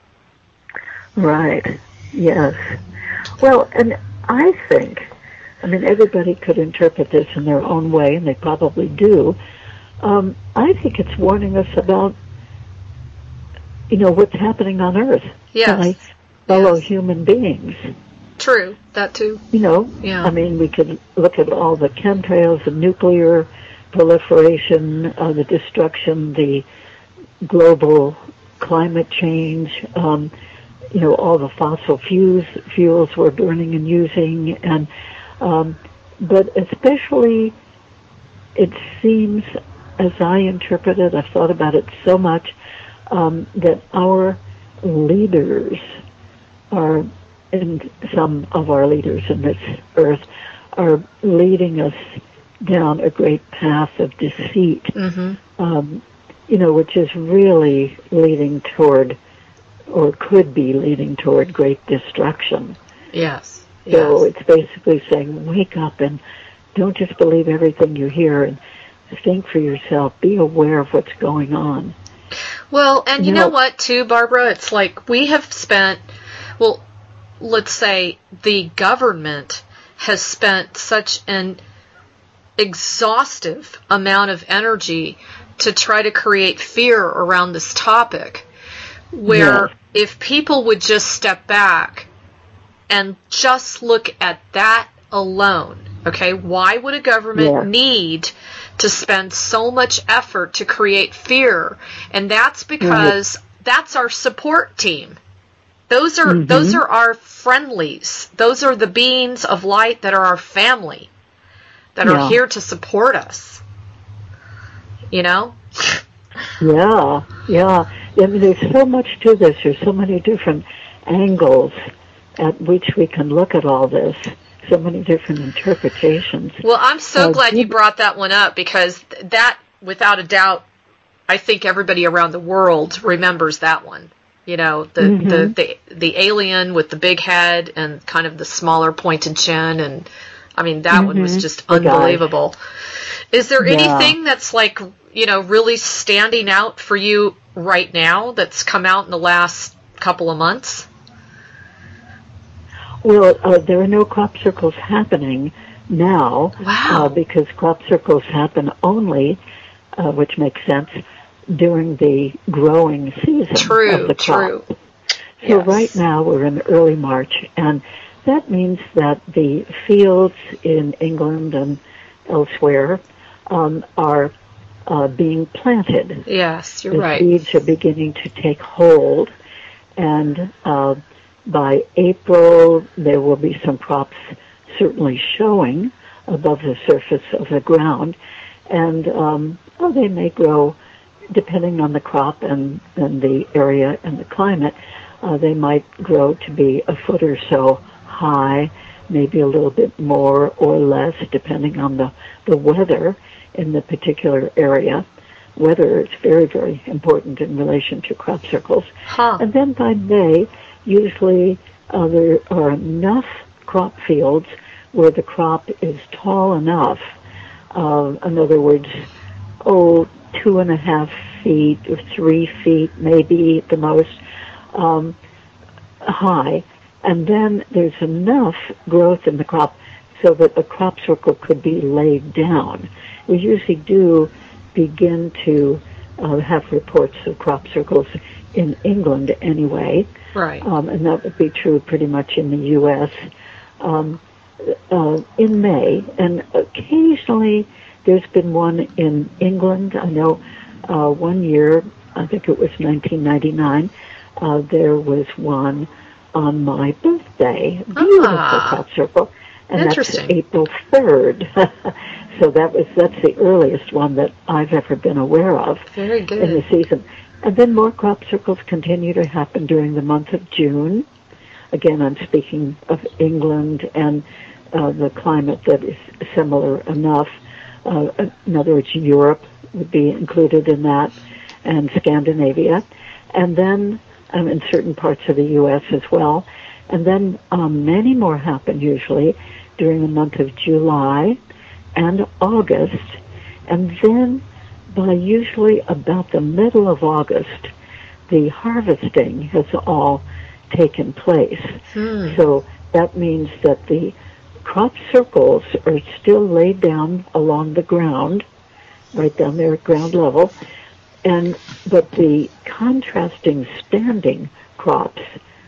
[SPEAKER 2] Right, yes. Well, and I think, I mean, everybody could interpret this in their own way, and they probably do. Um, I think it's warning us about, you know, what's happening on Earth
[SPEAKER 1] yes.
[SPEAKER 2] by fellow
[SPEAKER 1] yes.
[SPEAKER 2] human beings.
[SPEAKER 1] True, that too.
[SPEAKER 2] You know,
[SPEAKER 1] yeah.
[SPEAKER 2] I mean, we could look at all the chemtrails, the nuclear proliferation, uh, the destruction, the global climate change, um, you know, all the fossil fuels, fuels we're burning and using, and um, but especially, it seems, as I interpret it, I've thought about it so much, um, that our leaders are, and some of our leaders in this earth, are leading us down a great path of deceit,
[SPEAKER 1] Mm-hmm.
[SPEAKER 2] um, you know, which is really leading toward, or could be leading toward, great destruction.
[SPEAKER 1] Yes.
[SPEAKER 2] So
[SPEAKER 1] Yes.
[SPEAKER 2] it's basically saying, wake up and don't just believe everything you hear, and think for yourself. Be aware of what's going on.
[SPEAKER 1] Well, and you
[SPEAKER 2] Now-
[SPEAKER 1] know what, too, Barbara? It's like we have spent, well, let's say the government has spent such an exhaustive amount of energy to try to create fear around this topic, where
[SPEAKER 2] Yes.
[SPEAKER 1] if people would just step back and just look at that alone, okay, why would a government
[SPEAKER 2] Yeah.
[SPEAKER 1] need to spend so much effort to create fear? And that's because that's our support team. Those are
[SPEAKER 2] Mhm.
[SPEAKER 1] those are our friendlies. Those are the beings of light that are our family, that
[SPEAKER 2] Yeah.
[SPEAKER 1] are here to support us. You know?
[SPEAKER 2] Yeah, yeah. I mean, there's so much to this. There's so many different angles at which we can look at all this. So many different interpretations.
[SPEAKER 1] Well, I'm so
[SPEAKER 2] Uh,
[SPEAKER 1] glad you
[SPEAKER 2] did-
[SPEAKER 1] brought that one up, because th- that, without a doubt, I think everybody around the world remembers that one. You know, the,
[SPEAKER 2] Mhm.
[SPEAKER 1] the, the, the alien with the big head and kind of the smaller pointed chin. And I mean, that one was
[SPEAKER 2] Mhm.
[SPEAKER 1] just
[SPEAKER 2] The guy.
[SPEAKER 1] unbelievable. Is there
[SPEAKER 2] Yeah.
[SPEAKER 1] anything that's like, you know, really standing out for you right now that's come out in the last couple of months?
[SPEAKER 2] Well, uh, there are no crop circles happening now.
[SPEAKER 1] Wow.
[SPEAKER 2] Uh, because crop circles happen only, uh, which makes sense, during the growing season
[SPEAKER 1] True,
[SPEAKER 2] of the crop.
[SPEAKER 1] true.
[SPEAKER 2] So
[SPEAKER 1] Yes.
[SPEAKER 2] right now we're in early March, and that means that the fields in England and elsewhere um, are uh, being planted.
[SPEAKER 1] Yes, you're
[SPEAKER 2] The
[SPEAKER 1] right.
[SPEAKER 2] seeds are beginning to take hold, and uh, by April there will be some crops certainly showing above the surface of the ground, and um, well, they may grow depending on the crop and, and the area and the climate. Uh, they might grow to be a foot or so high, maybe a little bit more or less, depending on the, the weather in the particular area. Weather is very, very important in relation to crop circles.
[SPEAKER 1] Huh.
[SPEAKER 2] And then by May, usually uh, there are enough crop fields where the crop is tall enough. Uh, in other words, oh, two and a half feet or three feet, maybe at the most, um, high. And then there's enough growth in the crop so that a crop circle could be laid down. We usually do begin to uh, have reports of crop circles in England anyway,
[SPEAKER 1] Right.
[SPEAKER 2] um, and that would be true pretty much in the U S Um, uh, in May, and occasionally there's been one in England. I know uh, one year, I think it was nineteen ninety-nine, uh, there was one on my birthday. Beautiful
[SPEAKER 1] Ah.
[SPEAKER 2] crop circle. And
[SPEAKER 1] Interesting.
[SPEAKER 2] that's April third. So that was that's the earliest one that I've ever been aware of
[SPEAKER 1] Very
[SPEAKER 2] in the
[SPEAKER 1] good.
[SPEAKER 2] season. And then more crop circles continue to happen during the month of June. Again, I'm speaking of England and uh, the climate that is similar enough. Uh, in other words, Europe would be included in that, and Scandinavia. And then um, in certain parts of the U S as well. And then um, many more happen usually during the month of July and August. And then by usually about the middle of August, the harvesting has all taken place.
[SPEAKER 1] Hmm.
[SPEAKER 2] So that means that the crop circles are still laid down along the ground, right down there at ground level, and but the contrasting standing crops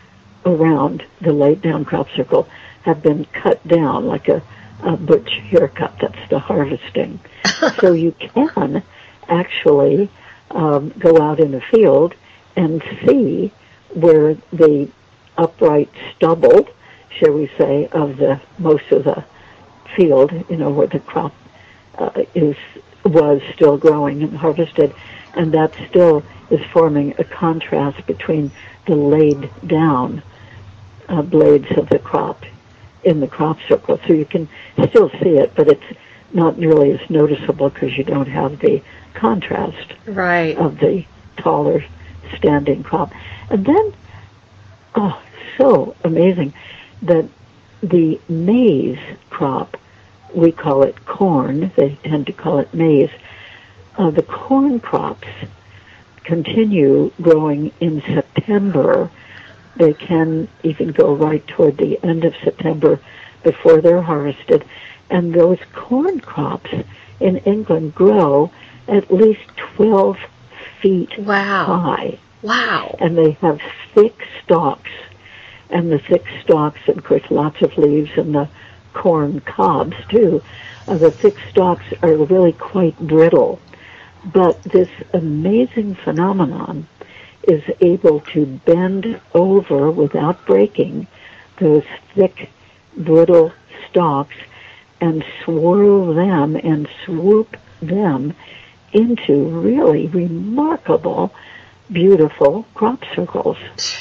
[SPEAKER 2] around the laid down crop circle have been cut down like a, a butch haircut. That's the harvesting. So you can actually um, go out in a field and see where the upright stubble, shall we say, of the most of the field, you know, where the crop uh, is was still growing and harvested, and that still is forming a contrast between the laid down uh, blades of the crop in the crop circle. So you can still see it, but it's not nearly as noticeable because you don't have the contrast
[SPEAKER 1] right.
[SPEAKER 2] of the taller standing crop. And then, oh, so amazing that the maize crop, we call it corn, they tend to call it maize, uh, the corn crops continue growing in September. They can even go right toward the end of September before they're harvested. And those corn crops in England grow at least twelve feet
[SPEAKER 1] wow.
[SPEAKER 2] high.
[SPEAKER 1] Wow.
[SPEAKER 2] And they have thick stalks. And the thick stalks, and of course lots of leaves, and the corn cobs too. Uh, the thick stalks are really quite brittle. But this amazing phenomenon is able to bend over without breaking those thick, brittle stalks and swirl them and swoop them into really remarkable, beautiful crop circles.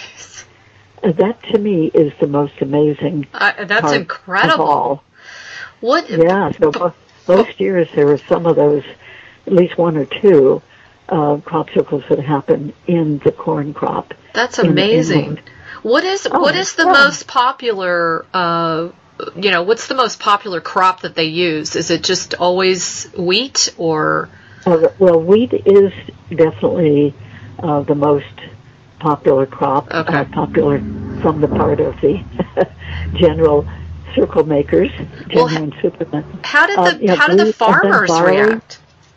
[SPEAKER 2] Uh, that to me is the most amazing
[SPEAKER 1] uh, that's
[SPEAKER 2] part
[SPEAKER 1] incredible.
[SPEAKER 2] Of all.
[SPEAKER 1] What?
[SPEAKER 2] Yeah, so b- most years there were some of those, at least one or two, uh, crop circles that happen in the corn crop.
[SPEAKER 1] That's amazing.
[SPEAKER 2] In
[SPEAKER 1] what is
[SPEAKER 2] oh,
[SPEAKER 1] what is the
[SPEAKER 2] yeah.
[SPEAKER 1] most popular? Uh, you know, what's the most popular crop that they use? Is it just always wheat, or?
[SPEAKER 2] Uh, well, wheat is definitely uh, the most popular crop.
[SPEAKER 1] Okay.
[SPEAKER 2] Uh, popular from the part of the general circle makers, genuine
[SPEAKER 1] well,
[SPEAKER 2] supermen.
[SPEAKER 1] How did the
[SPEAKER 2] uh, yeah,
[SPEAKER 1] how did the
[SPEAKER 2] wheat,
[SPEAKER 1] farmers
[SPEAKER 2] barley,
[SPEAKER 1] react?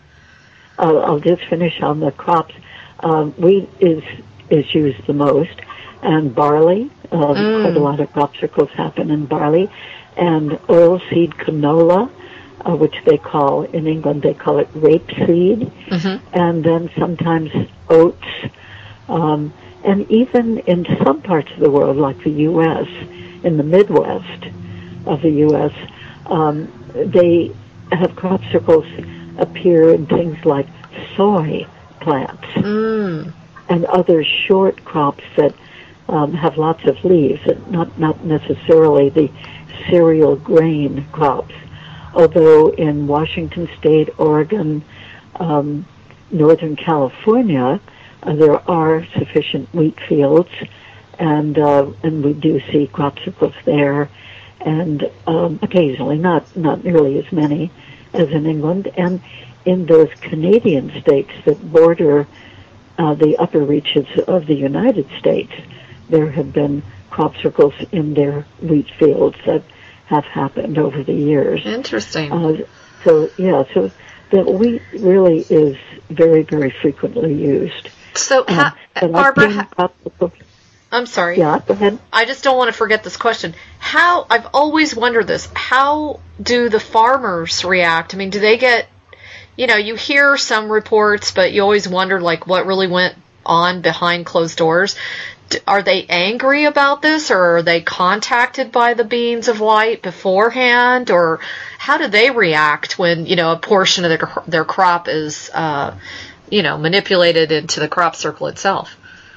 [SPEAKER 2] Uh, I'll just finish on the crops. Um, wheat is is used the most, and barley. Uh,
[SPEAKER 1] Mm.
[SPEAKER 2] Quite a lot of crop circles happen in barley, and oilseed canola, uh, which they call in England they call it rapeseed,
[SPEAKER 1] Mm-hmm.
[SPEAKER 2] and then sometimes oats, um, and even in some parts of the world, like the U S, in the Midwest of the U S, um, they have crop circles appear in things like soy plants
[SPEAKER 1] Mm.
[SPEAKER 2] and other short crops that um, have lots of leaves, not not necessarily the cereal grain crops. Although in Washington State, Oregon, um, Northern California, uh, there are sufficient wheat fields, and uh, and we do see crop circles there, and um, occasionally, not not nearly as many as in England, and in those Canadian states that border uh, the upper reaches of the United States, there have been crop circles in their wheat fields that have happened over the years.
[SPEAKER 1] Interesting.
[SPEAKER 2] Uh, so, yeah, so the wheat really is very, very frequently used.
[SPEAKER 1] So,
[SPEAKER 2] Um,
[SPEAKER 1] ha-
[SPEAKER 2] but I
[SPEAKER 1] Barbara,
[SPEAKER 2] came
[SPEAKER 1] ha-
[SPEAKER 2] up with-
[SPEAKER 1] I'm sorry.
[SPEAKER 2] yeah, go ahead.
[SPEAKER 1] I just don't want to forget this question. How, I've always wondered this, how do the farmers react? I mean, do they get, you know, you hear some reports, but you always wonder, like, what really went on behind closed doors. D- Are they angry about this, or are they contacted by the Beings of Light beforehand, or how do they react when, you know, a portion of their, their crop is, uh, you know, manipulated into the crop circle itself?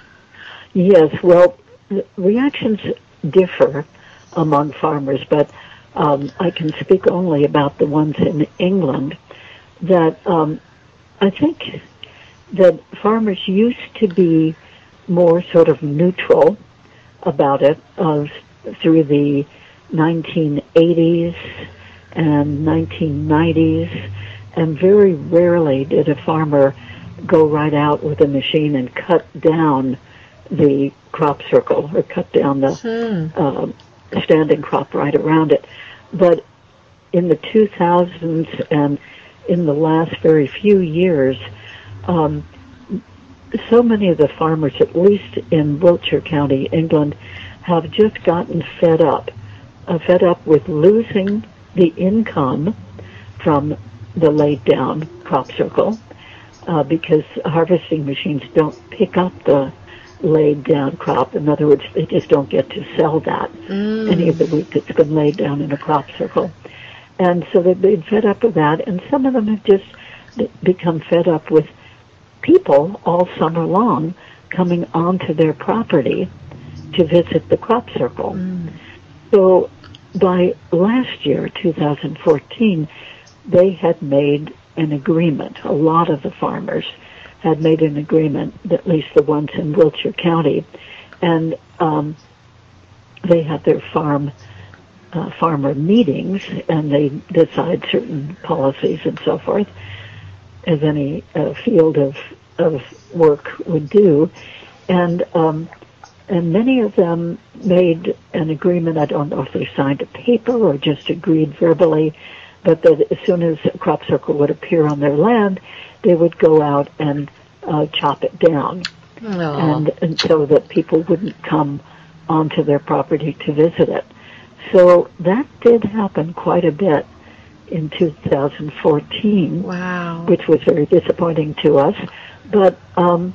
[SPEAKER 2] Yes, well, reactions differ among farmers, but um, I can speak only about the ones in England, that um, I think that farmers used to be more sort of neutral about it uh, through the nineteen eighties and nineteen nineties, and very rarely did a farmer go right out with a machine and cut down the crop circle or cut down the
[SPEAKER 1] Hmm.
[SPEAKER 2] um, standing crop right around it. But in the two thousands and in the last very few years, um, so many of the farmers, at least in Wiltshire County, England, have just gotten fed up, uh, fed up with losing the income from the laid down crop circle, uh, because harvesting machines don't pick up the laid down crop. In other words, they just don't get to sell that,
[SPEAKER 1] Mm.
[SPEAKER 2] any of the wheat that's been laid down in a crop circle. And so they've been fed up with that, and some of them have just become fed up with people all summer long coming onto their property to visit the crop circle.
[SPEAKER 1] Mm.
[SPEAKER 2] So by last year, two thousand fourteen, they had made an agreement. A lot of the farmers had made an agreement, at least the ones in Wiltshire County, and um, they had their farm uh, farmer meetings, and they decide certain policies and so forth, as any uh, field of of work would do, and um, and many of them made an agreement. I don't know if they signed a paper or just agreed verbally, but that as soon as a crop circle would appear on their land, they would go out and uh, chop it down, and, and so that people wouldn't come onto their property to visit it. So that did happen quite a bit in two thousand fourteen,
[SPEAKER 1] wow.
[SPEAKER 2] which was very disappointing to us. But um,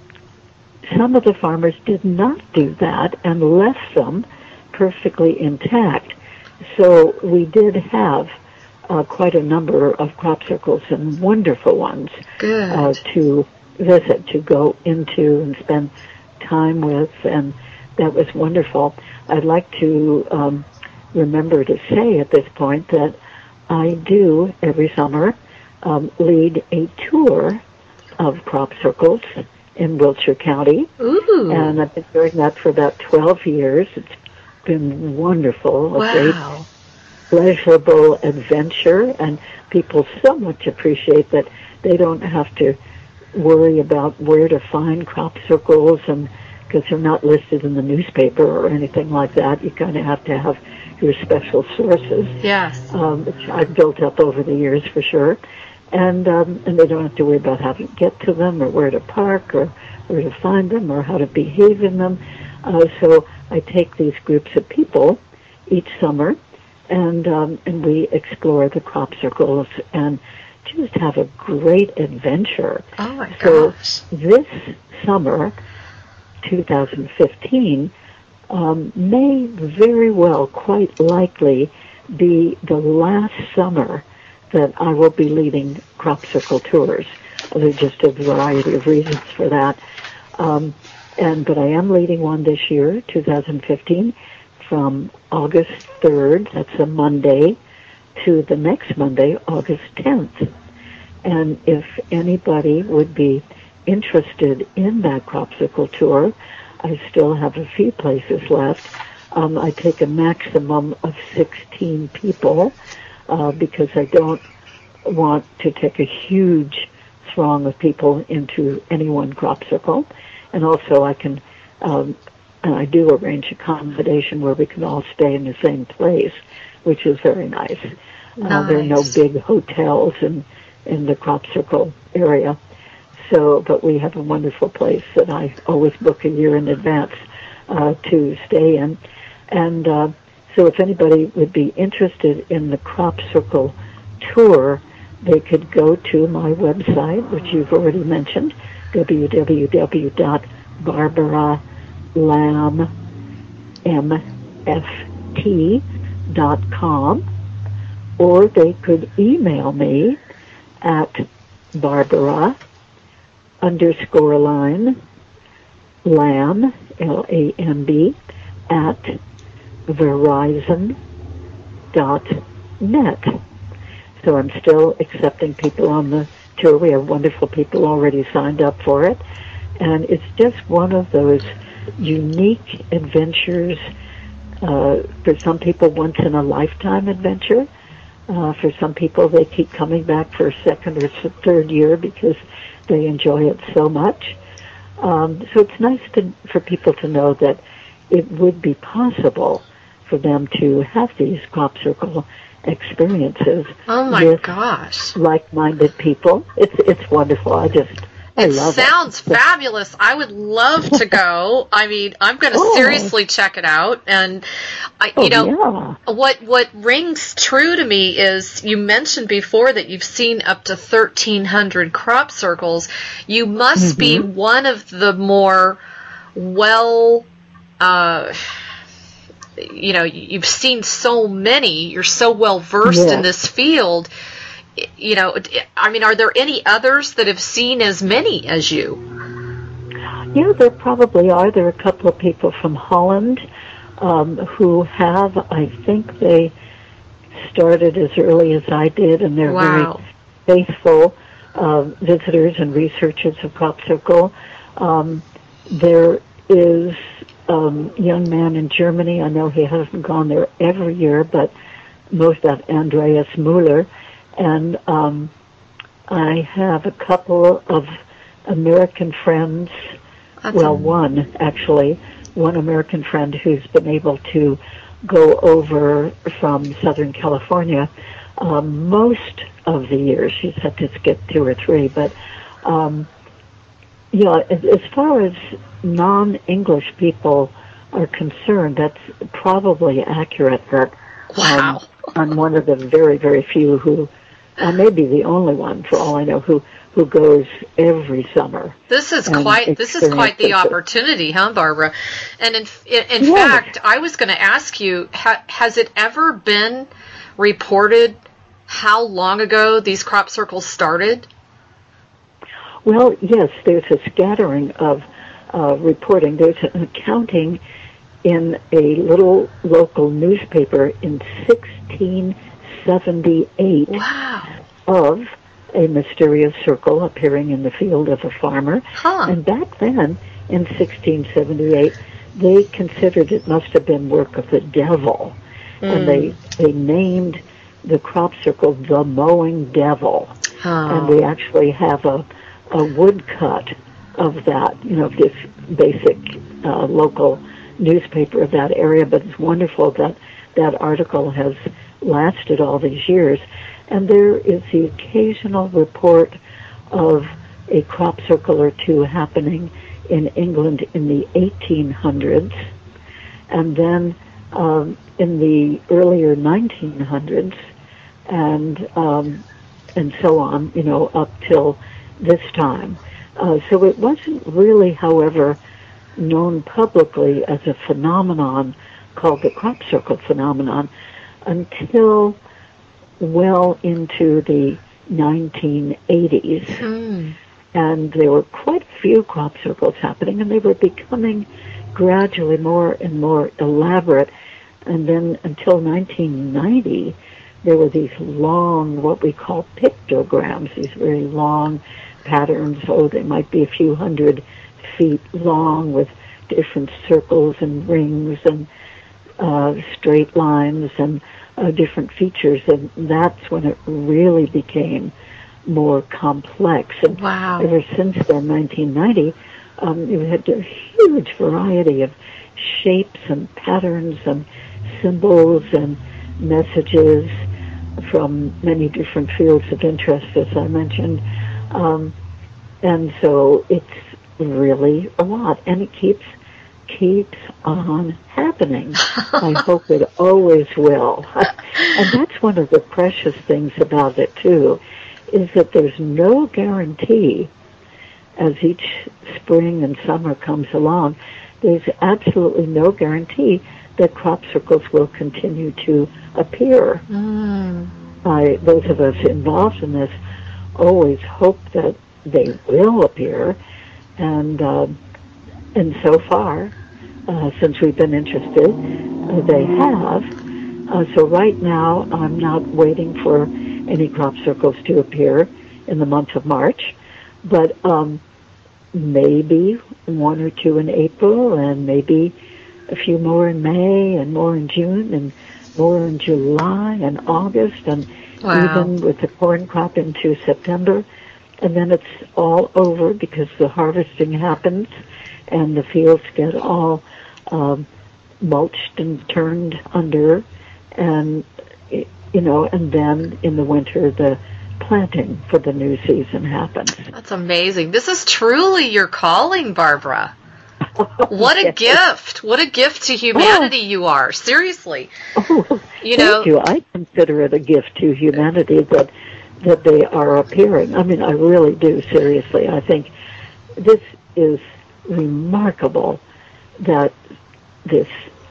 [SPEAKER 2] some of the farmers did not do that and left them perfectly intact. So we did have uh, quite a number of crop circles, and wonderful ones uh, to visit, to go into and spend time with, and that was wonderful. I'd like to um, remember to say at this point that I do every summer um, lead a tour of crop circles in Wiltshire County.
[SPEAKER 1] Ooh.
[SPEAKER 2] And I've been doing that for about twelve years. It's been wonderful,
[SPEAKER 1] wow.
[SPEAKER 2] a great pleasurable adventure, and people so much appreciate that they don't have to worry about where to find crop circles, and because they're not listed in the newspaper or anything like that. You kind of have to have your special sources,
[SPEAKER 1] yes,
[SPEAKER 2] um, which I've built up over the years for sure. And um, and they don't have to worry about how to get to them, or where to park, or where to find them, or how to behave in them. Uh, so I take these groups of people each summer, and um, and we explore the crop circles and just have a great adventure.
[SPEAKER 1] Oh my
[SPEAKER 2] so
[SPEAKER 1] gosh!
[SPEAKER 2] This summer, two thousand fifteen, um, may very well, quite likely, be the last summer that I will be leading crop circle tours. There's just a variety of reasons for that. Um, and but I am leading one this year, two thousand fifteen, from August third, that's a Monday, to the next Monday, August tenth. And if anybody would be interested in that crop circle tour, I still have a few places left. Um, I take a maximum of sixteen people, Uh, because I don't want to take a huge throng of people into any one crop circle. And also I can, um, and I do arrange accommodation where we can all stay in the same place, which is very nice.
[SPEAKER 1] Nice.
[SPEAKER 2] Uh, there are no big hotels in, in the crop circle area. So, but we have a wonderful place that I always book a year in advance uh, to stay in. And uh, so if anybody would be interested in the crop circle tour, they could go to my website, which you've already mentioned, w w w dot barbara lamb m f t dot com, or they could email me at barbara underscore line lamb, L A M B, at verizon dot net. So I'm still accepting people on the tour. We have wonderful people already signed up for it. And it's just one of those unique adventures, uh, for some people, once in a lifetime adventure. Uh, for some people, they keep coming back for a second or third year because they enjoy it so much. Um, so it's nice to, for people to know that it would be possible for them to have these crop circle experiences.
[SPEAKER 1] Oh my
[SPEAKER 2] with
[SPEAKER 1] gosh!
[SPEAKER 2] like-minded people. It's it's wonderful. I just I
[SPEAKER 1] it
[SPEAKER 2] love
[SPEAKER 1] sounds
[SPEAKER 2] it.
[SPEAKER 1] fabulous. I would love to go. I mean, I'm going to
[SPEAKER 2] Oh.
[SPEAKER 1] seriously check it out. And I,
[SPEAKER 2] Oh,
[SPEAKER 1] you know,
[SPEAKER 2] yeah.
[SPEAKER 1] what what rings true to me is you mentioned before that you've seen up to thirteen hundred crop circles. You must be
[SPEAKER 2] Mhm.
[SPEAKER 1] one of the more well. Uh, you know, you've seen so many. You're so well versed
[SPEAKER 2] Yeah.
[SPEAKER 1] in this field. You know, I mean, are there any others that have seen as many as you?
[SPEAKER 2] Yeah, there probably are. There are a couple of people from Holland um, who have, I think they started as early as I did, and they're
[SPEAKER 1] Wow.
[SPEAKER 2] very faithful uh, visitors and researchers of Crop Circle. Um, there is um, a young man in Germany. I know he hasn't gone there every year, but most of Andreas Müller. And um, I have a couple of American friends,
[SPEAKER 1] That's
[SPEAKER 2] well,
[SPEAKER 1] am-
[SPEAKER 2] one actually, one American friend who's been able to go over from Southern California um, most of the years. She's had to skip two or three, but um, you know, as, as far as non-English people are concerned, that's probably accurate. That
[SPEAKER 1] Wow.
[SPEAKER 2] um, I'm one of the very, very few who, I may be the only one, for all I know, who who goes every summer.
[SPEAKER 1] This is
[SPEAKER 2] and
[SPEAKER 1] quite this is quite the
[SPEAKER 2] experiences it.
[SPEAKER 1] opportunity, huh, Barbara? And in in, in
[SPEAKER 2] Yes.
[SPEAKER 1] fact, I was going to ask you, ha, has it ever been reported how long ago these crop circles started?
[SPEAKER 2] Well, yes, there's a scattering of uh, reporting. There's an accounting in a little local newspaper in sixteen seventy-eight
[SPEAKER 1] Wow.
[SPEAKER 2] of a mysterious circle appearing in the field of a farmer.
[SPEAKER 1] Huh.
[SPEAKER 2] And back then, in sixteen seventy-eight, they considered it must have been work of the devil.
[SPEAKER 1] Mm.
[SPEAKER 2] And they, they named the crop circle the Mowing Devil.
[SPEAKER 1] Oh.
[SPEAKER 2] And we actually have a, a woodcut of that, you know, this basic uh, local newspaper of that area. But it's wonderful that that article has lasted all these years. And there is the occasional report of a crop circle or two happening in England in the eighteen hundreds, and then um, in the earlier nineteen hundreds, and um, and so on, you know, up till this time. Uh, so it wasn't really, however, known publicly as a phenomenon called the crop circle phenomenon until well into the nineteen eighties.
[SPEAKER 1] Mm.
[SPEAKER 2] And there were quite a few crop circles happening, and they were becoming gradually more and more elaborate. And then until nineteen ninety, there were these long, what we call pictograms, these very long patterns. Oh, they might be a few hundred feet long with different circles and rings and uh, straight lines and uh, different features. And that's when it really became more complex. And
[SPEAKER 1] Wow.
[SPEAKER 2] ever since then, nineteen ninety, um, you had a huge variety of shapes and patterns and symbols and messages from many different fields of interest, as I mentioned. Um, and so it's really a lot, and it keeps keeps on happening. I hope it always will. And that's one of the precious things about it, too, is that there's no guarantee as each spring and summer comes along, there's absolutely no guarantee that crop circles will continue to appear.
[SPEAKER 1] Mm.
[SPEAKER 2] I, those of us involved in this always hope that they will appear, and uh, and so far, uh, since we've been interested, uh, they have. Uh, so right now, I'm not waiting for any crop circles to appear in the month of March, but um, maybe one or two in April, and maybe a few more in May, and more in June, and more in July and August, and
[SPEAKER 1] Wow.
[SPEAKER 2] even with the corn crop into September. And then it's all over because the harvesting happens and the fields get all um, mulched and turned under, and you know, and then in the winter the planting for the new season happens.
[SPEAKER 1] That's amazing. This is truly your calling, Barbara. What a gift. What a gift to humanity you are. Seriously.
[SPEAKER 2] Oh,
[SPEAKER 1] You
[SPEAKER 2] thank
[SPEAKER 1] know-
[SPEAKER 2] you. I consider it a gift to humanity that that they are appearing. I mean, I really do, seriously. I think this is remarkable that this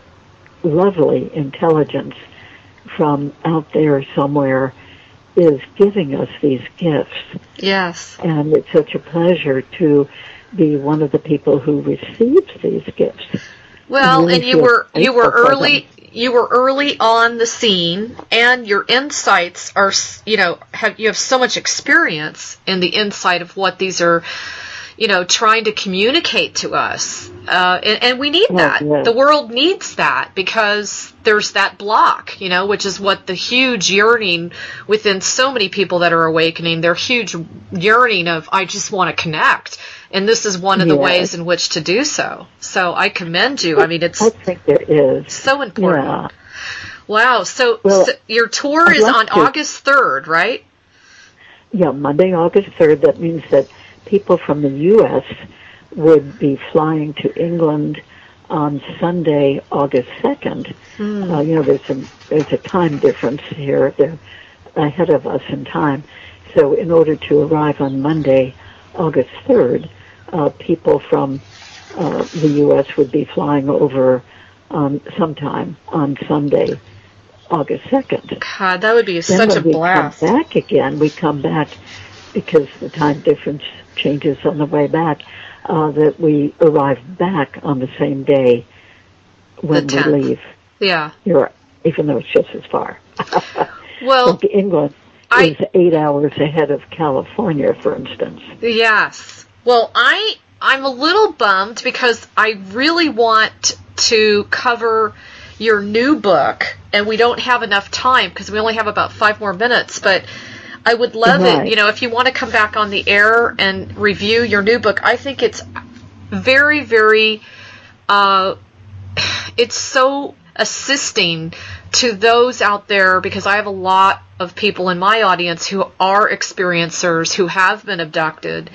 [SPEAKER 2] lovely intelligence from out there somewhere is giving us these gifts.
[SPEAKER 1] Yes.
[SPEAKER 2] And it's such a pleasure to be one of the people who receives these gifts.
[SPEAKER 1] Well,
[SPEAKER 2] really
[SPEAKER 1] and you
[SPEAKER 2] feel
[SPEAKER 1] were you were
[SPEAKER 2] thankful for
[SPEAKER 1] early you were early on the scene, and your insights are, you know, have you have so much experience in the insight of what these are, you know, trying to communicate to us. Uh, and, and we need that.
[SPEAKER 2] Oh, yeah.
[SPEAKER 1] The world needs that, because there's that block, you know, which is what the huge yearning within so many people that are awakening, their huge yearning of, I just want to connect. And this is one of the
[SPEAKER 2] Yes.
[SPEAKER 1] ways in which to do so. So I commend you. I mean, it's
[SPEAKER 2] I think there is.
[SPEAKER 1] so important.
[SPEAKER 2] Yeah.
[SPEAKER 1] Wow. So,
[SPEAKER 2] Well,
[SPEAKER 1] so your tour
[SPEAKER 2] I'd
[SPEAKER 1] is
[SPEAKER 2] like
[SPEAKER 1] on
[SPEAKER 2] to-
[SPEAKER 1] August third, right?
[SPEAKER 2] Yeah, Monday, August third. That means that people from the U S would be flying to England on Sunday, August second.
[SPEAKER 1] Hmm.
[SPEAKER 2] Uh, you know, there's a, there's a time difference here. They're ahead of us in time. So in order to arrive on Monday, August third, uh, people from uh, the U S would be flying over um, sometime on Sunday, August second.
[SPEAKER 1] God, that would be
[SPEAKER 2] Then
[SPEAKER 1] such a
[SPEAKER 2] when we
[SPEAKER 1] blast.
[SPEAKER 2] come back again, we come back because the time difference changes on the way back, uh, that we arrive back on the same day when
[SPEAKER 1] The
[SPEAKER 2] we
[SPEAKER 1] tenth.
[SPEAKER 2] leave
[SPEAKER 1] Yeah.
[SPEAKER 2] Europe, even though it's just as far.
[SPEAKER 1] Well,
[SPEAKER 2] Like England
[SPEAKER 1] I-
[SPEAKER 2] is eight hours ahead of California, for instance.
[SPEAKER 1] yes. Well, I I'm a little bummed because I really want to cover your new book, and we don't have enough time because we only have about five more minutes, but I would love
[SPEAKER 2] Right.
[SPEAKER 1] it, you know, if you want to come back on the air and review your new book. I think it's very, very, uh, it's so assisting to those out there, because I have a lot of people in my audience who are experiencers, who have been abducted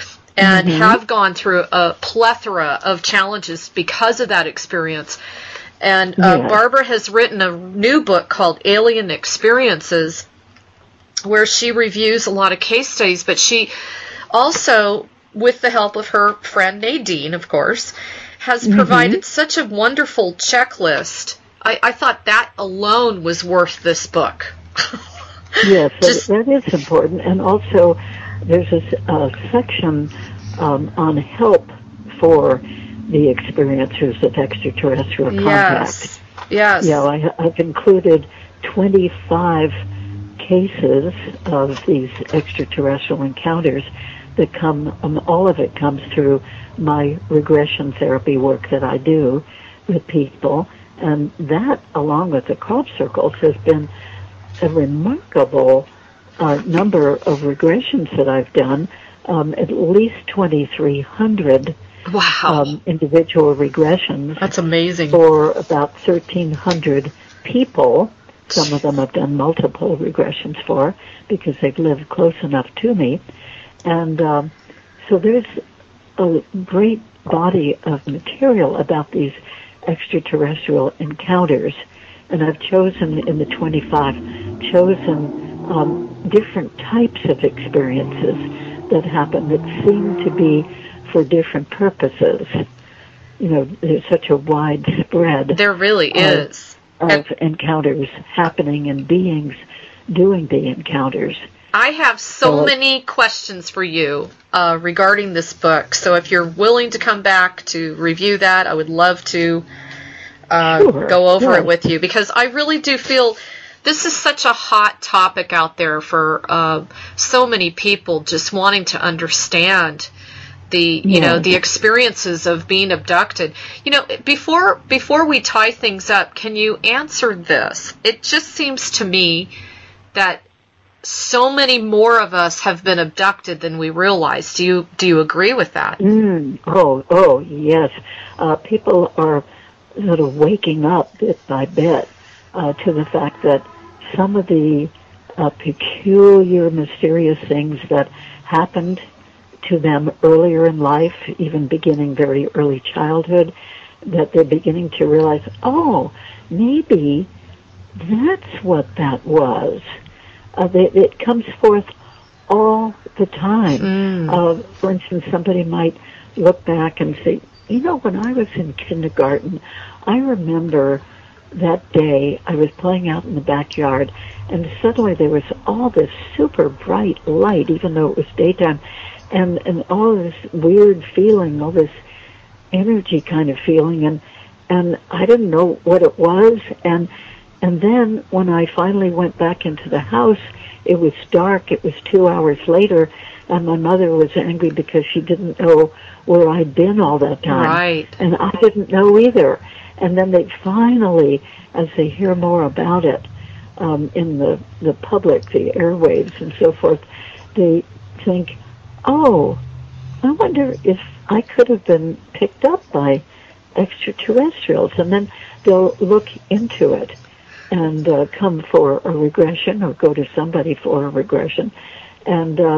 [SPEAKER 1] and
[SPEAKER 2] Mhm.
[SPEAKER 1] have gone through a plethora of challenges because of that experience. And uh,
[SPEAKER 2] Yes.
[SPEAKER 1] Barbara has written a new book called Alien Experiences, where she reviews a lot of case studies, but she also, with the help of her friend Nadine, of course, has provided such a wonderful checklist. I, I thought that alone was worth this book.
[SPEAKER 2] Yes, that-
[SPEAKER 1] Just-
[SPEAKER 2] that is important. And also, there's a, s- a section um, on help for the experiencers of extraterrestrial contact.
[SPEAKER 1] Yes. Yes.
[SPEAKER 2] Yeah, I, I've included twenty-five cases of these extraterrestrial encounters that come, um, all of it comes through my regression therapy work that I do with people. And that, along with the crop circles, has been a remarkable uh, number of regressions that I've done, um, at least twenty-three hundred
[SPEAKER 1] Wow.
[SPEAKER 2] um, individual regressions
[SPEAKER 1] That's amazing.
[SPEAKER 2] for about thirteen hundred people. Some of them I've done multiple regressions for because they've lived close enough to me. And um, so there's a great body of material about these extraterrestrial encounters. And I've chosen in the twenty-five, chosen um, different types of experiences that happen that seem to be for different purposes. You know, there's such a wide spread
[SPEAKER 1] There really
[SPEAKER 2] Uh,
[SPEAKER 1] is.
[SPEAKER 2] of encounters happening and beings doing the encounters.
[SPEAKER 1] I have so
[SPEAKER 2] So-
[SPEAKER 1] many questions for you uh, regarding this book. So if you're willing to come back to review that, I would love to uh,
[SPEAKER 2] Sure,
[SPEAKER 1] go over
[SPEAKER 2] yes.
[SPEAKER 1] it with you, because I really do feel this is such a hot topic out there for uh, so many people just wanting to understand the you know
[SPEAKER 2] Yes.
[SPEAKER 1] the experiences of being abducted. You know, before before we tie things up, can you answer this? It just seems to me that so many more of us have been abducted than we realize. Do you do you agree with that?
[SPEAKER 2] Mm, oh, oh, yes. Uh, people are sort of waking up bit by bit uh, to the fact that some of the uh, peculiar, mysterious things that happened to them earlier in life, even beginning very early childhood, that they're beginning to realize, oh, maybe that's what that was. Uh, they, it comes forth all the time.
[SPEAKER 1] Mm.
[SPEAKER 2] Uh, for instance, somebody might look back and say, you know, when I was in kindergarten, I remember that day I was playing out in the backyard, and suddenly there was all this super bright light, even though it was daytime, and, and all this weird feeling, all this energy kind of feeling, and and I didn't know what it was. And and then when I finally went back into the house, it was dark. It was two hours later, and my mother was angry because she didn't know where I'd been all that time.
[SPEAKER 1] Right.
[SPEAKER 2] And I didn't know either. And then they finally, as they hear more about it um, in the, the public, the airwaves and so forth, they think, oh, I wonder if I could have been picked up by extraterrestrials. And then they'll look into it and uh, come for a regression or go to somebody for a regression. And uh,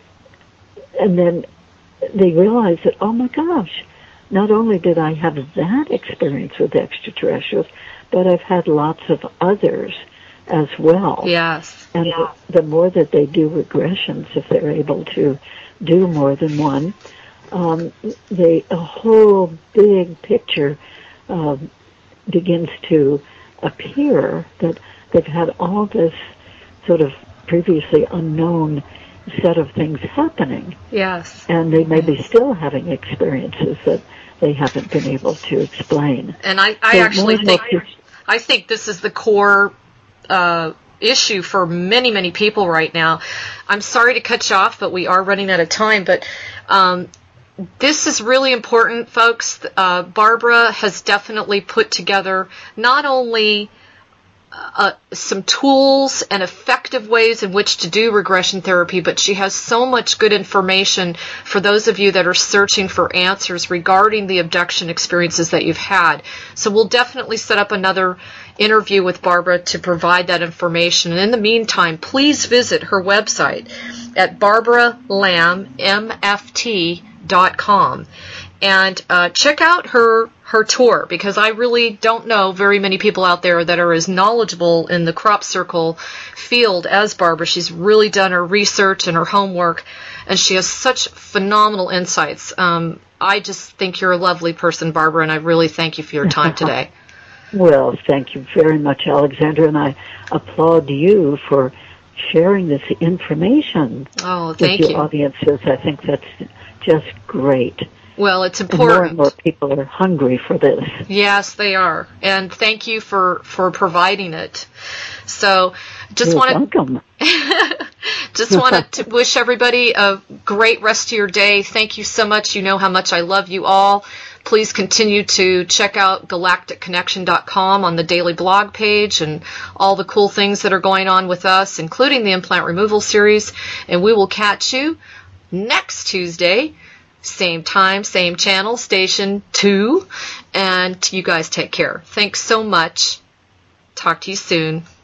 [SPEAKER 2] and then they realize that, oh, my gosh, not only did I have that experience with extraterrestrials, but I've had lots of others as well.
[SPEAKER 1] Yes.
[SPEAKER 2] And yeah. the, the more that they do regressions, if they're able to do more than one, um, they a whole big picture uh, begins to appear that they've had all this sort of previously unknown set of things happening.
[SPEAKER 1] Yes.
[SPEAKER 2] And they may be still having experiences that they haven't been able to explain.
[SPEAKER 1] And I, I
[SPEAKER 2] so
[SPEAKER 1] actually think I think this is the core uh, issue for many, many people right now. I'm sorry to cut you off, but we are running out of time. But um, this is really important, folks. Uh, Barbara has definitely put together not only Uh, some tools and effective ways in which to do regression therapy, but she has so much good information for those of you that are searching for answers regarding the abduction experiences that you've had. So we'll definitely set up another interview with Barbara to provide that information. And in the meantime, please visit her website at barbara lamb m f t dot com and uh, check out her her tour, because I really don't know very many people out there that are as knowledgeable in the crop circle field as Barbara. She's really done her research and her homework, and she has such phenomenal insights. Um, I just think you're a lovely person, Barbara, and I really thank you for your time today.
[SPEAKER 2] Well, thank you very much, Alexandra, and I applaud you for sharing this information
[SPEAKER 1] oh, thank
[SPEAKER 2] with your
[SPEAKER 1] you.
[SPEAKER 2] audiences. I think that's just great.
[SPEAKER 1] Well, it's
[SPEAKER 2] And
[SPEAKER 1] important.
[SPEAKER 2] more and more people are hungry for this.
[SPEAKER 1] Yes, they are. And thank you for, for providing it. So just
[SPEAKER 2] You're
[SPEAKER 1] wanted
[SPEAKER 2] welcome.
[SPEAKER 1] just wanted to wish everybody a great rest of your day. Thank you so much. You know how much I love you all. Please continue to check out galactic connection dot com on the daily blog page and all the cool things that are going on with us, including the implant removal series. And we will catch you next Tuesday. Same time, same channel, station two. And you guys take care. Thanks so much. Talk to you soon.